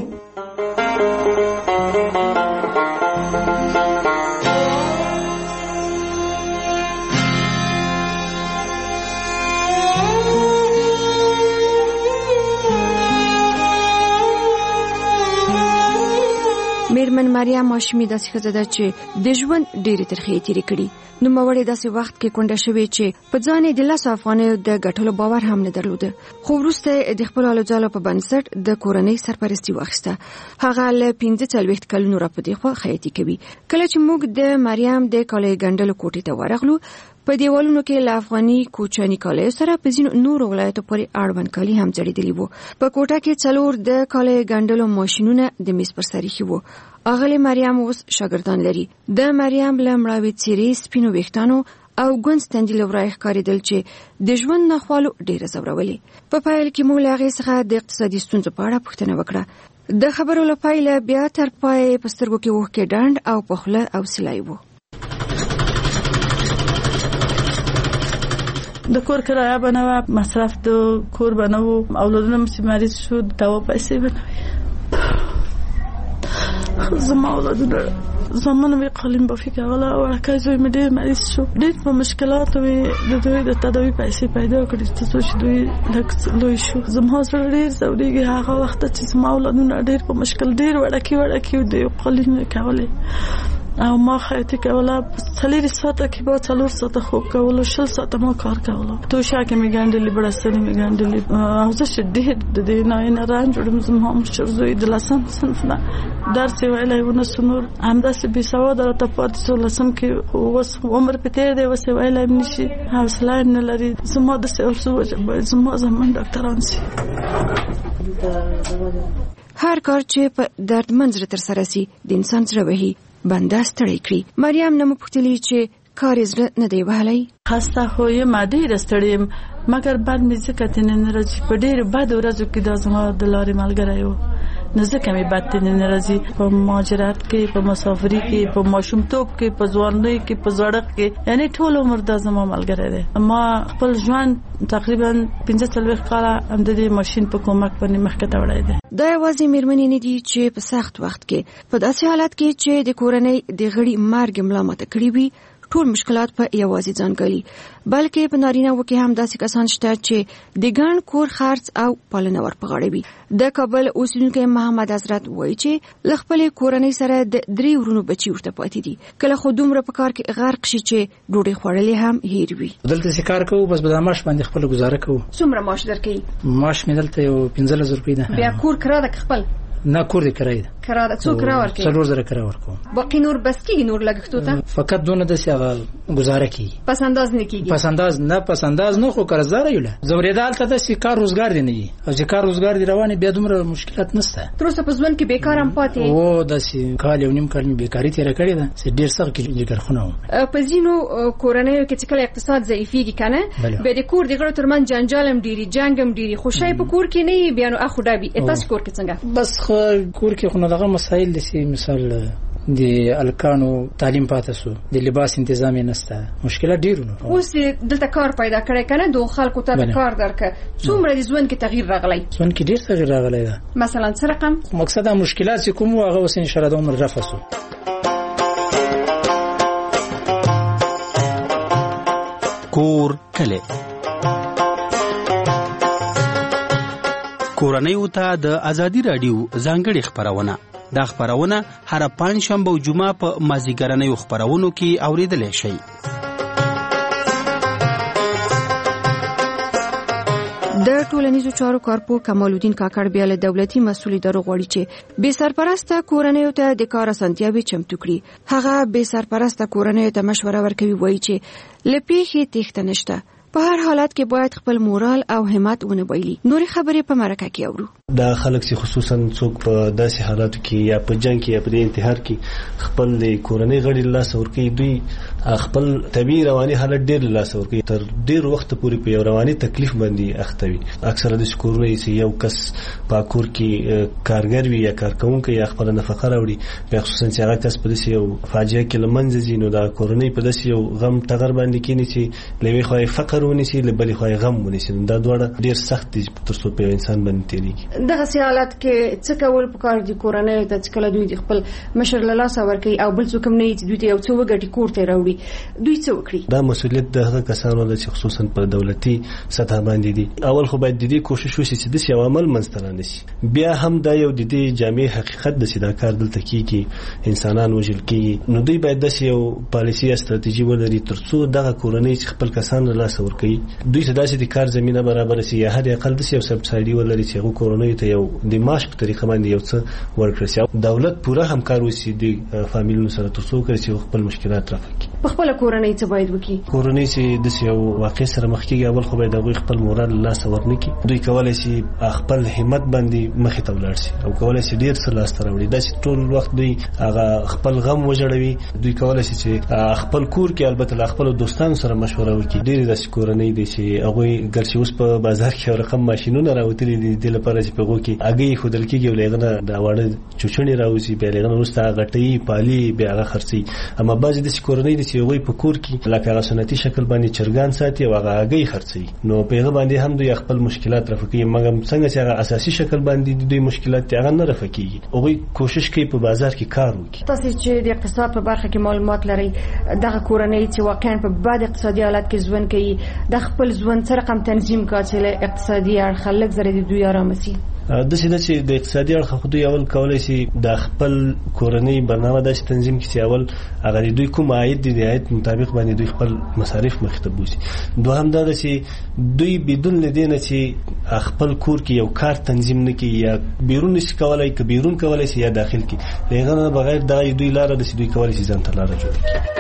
میرمن مریم هاشمي داسې ښځه ده چې د ژوند ډېرې ترخې تېرې کړي. نوموړې داسې وخت کې کونډه شوې چې په ځان یې د 10 افغانیو د ګټلو باور هم نه درلوده، خو وروسته د خپلو هلو ځالو په بنسټ د کورنۍ سرپرستي واخیسته. هغه له 45 کلونو راپدې خوا خیاطي کوي. کله چې موږ د مریم د کالیو ګنډلو کوټې ته ورغلو په دیوالونو کې له افغاني کوچني کالیو سره په ځینو نورو ولایتو پورې اړوند کالي هم ځړېدلي وو. په کوټه کې 4 د کالیو ګنډلو ماشینونه د میز پر سر ایښي وو. اغلې مریم اوس شاګردان لري. د مریم له مړاوې څېرې، سپینو ویښتانو او ګونځ تندي له ورایه ښکارېدل چې د ژوند ناخوالو ډېره ځورولې. په پیل کې موږ له هغې څخه د اقتصادي ستونزو په اړه پوښتنه وکړه. د خبرو له پیله بیا تر پایه په سترګو کې اوښکې ډنډ او په خوله اوسیلی وو. د کور کرایه به نه وه، مصرف د کور به نه وو، اولادونه مې چې مریض شو د دوا پیسې به نه وي. زما اولادونه زمانه مې قالین بافي کوله، وړوکی زوی مې ډېر مریض شو، ډېر په مشکلاتو مې د دوی د تداوي پیسې پیدا کړې تر څو چې دوی لږ لوی شو. زما زړه ډېر ځورېږي هغه وخت چې زما اولادونه ډېر په مشکل، ډېر وړوکي د قالین مې کولې. او ما خیاطي کوله 4 ساعته کې به 4 ساعته خوب کولو 6 ساعته ما کار کولو تو شاکه می ګاندلې بړستنې می ګاندلې او زه شدید د دې نه ران جوړم زما مشر زوی د لسم صنف نه درس ویلای ونه سنور همداسې به سواد راته پاتې سو لسم کې وس عمر په تیر دی وسه ویلای نشي حوصله نه لري زما د سرسو زما زمون ډاکټران سي هر کار چې په دردمن زړه تر سره سي د انسان زړه وهي بنده ستړی کړي. مریم نه مو پوښتلې چې کار زړه نه دی وهلی. خسته خو یې ماده رستړم مګر بعد مې ځکه تنه نه راځي په ډېر بد ورځو کې د زما د لارې ملګری و نه ځکه مې بد تنه نه راځي په مهاجرت کې په مسافرۍ کې په ماشومتوب کې په ځوانۍ کې په زړښت کې یعنی ټول عمر د زما ملګری دی. ما خپل ژوند تقریبا 15 کاله هم د دې ماشين په کومک باندې مخکې ته وړای دی. دا یوازې میرمنې نه دي چې په سخت وخت کې په داسې حالت کې چې د کورنۍ د غړي مرګ ملامت کړي وي ټول مشکلات په یوازې ځان ګالي بلکې په نارینه وکي هم داسې کسان شته چې د ګڼ کور خرڅ او پالنه ورپه غاړه وي. د کابل اوسیدونکو محمد حضرت وایي چې ل خپل کورنۍ سره د 3 ورونو بچي ورته پاتې دي کله خو دومره په کار کې غرق شي چې ډوډۍ خوړلې هم هیر وي. دلته کار کوو بس به معاش باندې خپل گزاره کوو. څومره معاش درکې؟ معاش مې دلته 15000 روپۍ ده. بیا کور کرا د خپل نه کور دې کرای ده کرا ده څو کرا ورکې 4000 کرا ورکو باقي نور بس کېږي نور لګښتو ته فقط دونه د سیاغه گزاره کی پس انداز نه کیږي پس انداز نه خو قرضدار یو له زوریدال ته د کار روزګار دی نه او چې کار روزګار دی روانه بیا دومره مشکلات نشته. تر اوسه په ځوان کې بیکار هم پاتې او د کال یو نیم کال می بیکاری تیر کړی ده چې ډیر سخت کې جګر خونه په ځینو کورنیو کې چې کله اقتصاد ضعیفيږي کنه به د کور د غړو ترمن جنجال هم ډیری جنگ هم ډیری خوشای په کور کې نه بیانو اخو دابي تاسو کور کې څنګه بس کور کې خو دغه مسائل دي مثال د الکانو تعلیم پاتې سو د لباس تنظیم نشته مشکلات ډیرونه اوس دلته کار پیدا کړی کنه دوه خلکو ته کار درکه څومره د ژوند کې تغییر راغلی ژوند کې ډیر تغییر راغلی ده مثلا څه رقم مقصد مشکلات چې کوم هغه اوس ان شاء الله د عمر رفسو کور کله کورنۍ وته د ازادي رادیو ځانګړي خبرونه دا خبرونه هر پنځشنبه او جمعه په مازیګرنۍ خبرونو کې اوریدل شي. د ټولنیزو چارو کارپو کمال الدین کاکړ بیا له دولتي مسولي درو غوړي چې بے سرپرسته کورنۍ ته د کار اسانتیاوي چمتو کړي. هغه بے سرپرسته کورنۍ ته مشوره ورکوي وایي چې لپیخي تخته نشته په هر حالت کې باید خپل مورال او همت ونه بایلي. نوري خبرې په مرکه کې اورو. دا خلک چې خصوصا څوک په داسې حالاتو کې یا په جنگ کې یا په انتحار کې خپل کورنۍ غړي لاس ورکوي دوی خپل طبي رواني حالت ډېر لاس ورکوي تر ډېر وخت پورې په یو رواني تکلیف باندې اخته وي. اکثره د کورنۍ چې یو کس په کور کې کارګر وي یا کارکونکي یا خپل نفقه راوړي په خصوصا چې هغه کس په داسې یو فاجعه کې لمنځه ځي نو دا کورنۍ په داسې یو غم ټغر باندې کېني چې لوي خو فقر ونیسي لبلې خو غم ونیسي. دا دواړه ډېر سخت دي تر څو په انسان باندې تیریږي. دغه حالت کې څه کول پکار دي کورنۍ ته چې کله دوی خپل مشر له لاسه ورکي او بل څوک نه چې دوی ته یو څو وګټي کور ته راوړي دوی څه وکړي؟ دا مسؤلیت د هغه کسانو ده چې خصوصا په دولتي سطح باندې دي. اول خو باید د دې کوشش وشي چې د یو عمل منځته راشي. بیا هم دا یو د دې جامع حقیقت د سیدا کار دلته کیږي انسانان وژل کیږي نو دوی باید د یو پالیسي استراتیژي ولري ترڅو دغه کورنۍ چې خپل کسان له لاسه ورکي دوی ته داسې د کار زمينه برابر شي یا هر اقل د یو سبسایډي ولري چې هغه کورنۍ ته یو د معاش په طریقه باندې یو څه ورکړي. دولت پوره همکار وسی د فامیلونو سره ترڅو کړي چې خپل مشکلات رفع کړي. په خپل کورنۍ څه باید وکړي؟ کورنۍ چې د یو واقع سره مخ کېږي اول خو باید د خپل مورال لاس ورنکي. دوی کولای شي خپل همت باندې مخې ته ولاړ شي او کولای شي ډیر څه لاس ته راوړي. دا چې ټول وخت دوی هغه خپل غم وجړوي دوی کولای شي چې خپل کور کې البته خپل دوستانو سره مشوره وکړي. ډیر د کورنۍ دي چې هغه ګرځي اوس په بازار کې رقم ماشينونه راوتلي دي د لپاره چې په غو کې اگې خودل کېږي ولغه دا وړه چوچونی راوځي به لغه ورسته غټي پالي به هغه خرسي. اما بعضې د کورنۍ دي چې هغه په کور کې لکه سنتي شکل باندې چرګان ساتي او هغه اگې خرسي نو په هغه باندې هم دوی خپل مشکلات رفع کوي. مګر څنګه چې هغه اساسي شکل باندې دوی مشکلات هغه نه رفع کوي هغه کوشش کوي په بازار کې کار وکړي. تاسو چې د اقتصاد په برخه کې معلومات لري دغه کورنۍ چې واقعا په بد اقتصادي حالت کې ژوند کوي د خپل ژوند سره کم تنظیم کا چې اقتصادي اړخ لږ زره د دوی آرام سي. د سیده چې د اقتصادي اړخ خو دوی اول کولای شي د خپل کورنۍ برنامه د تنظیم کې اول هغه دوی کوم عاید دي د عاید مطابق باندې دوی خپل مصارف مخ ته بوزي. دوهم دا چې دوی بدون لدینه چې خپل کور کې یو کار تنظیم نه کوي یا بیرون نشي کولای که بیرون کولای شي یا داخل کې لغه بغیر دا دوی لاره د دوی کولای شي ځان ته لاره جوړ کړي.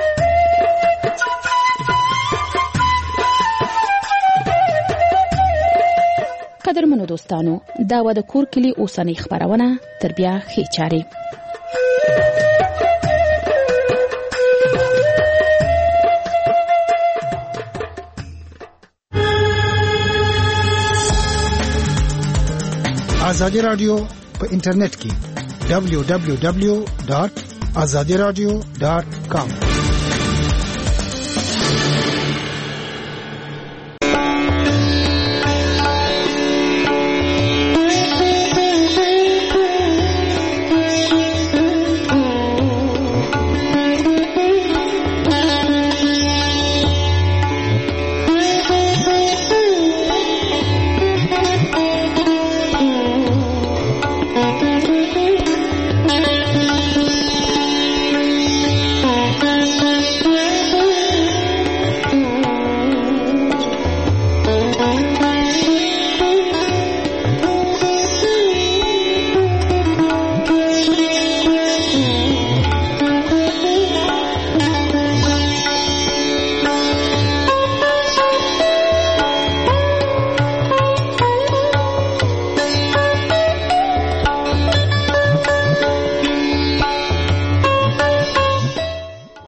قدرمنو دوستانو دا و د کور کلی اوسنۍ خبرونه تر بیا ښې چارې. ازادي رادیو په انټرنیټ کې www.azadiradio.com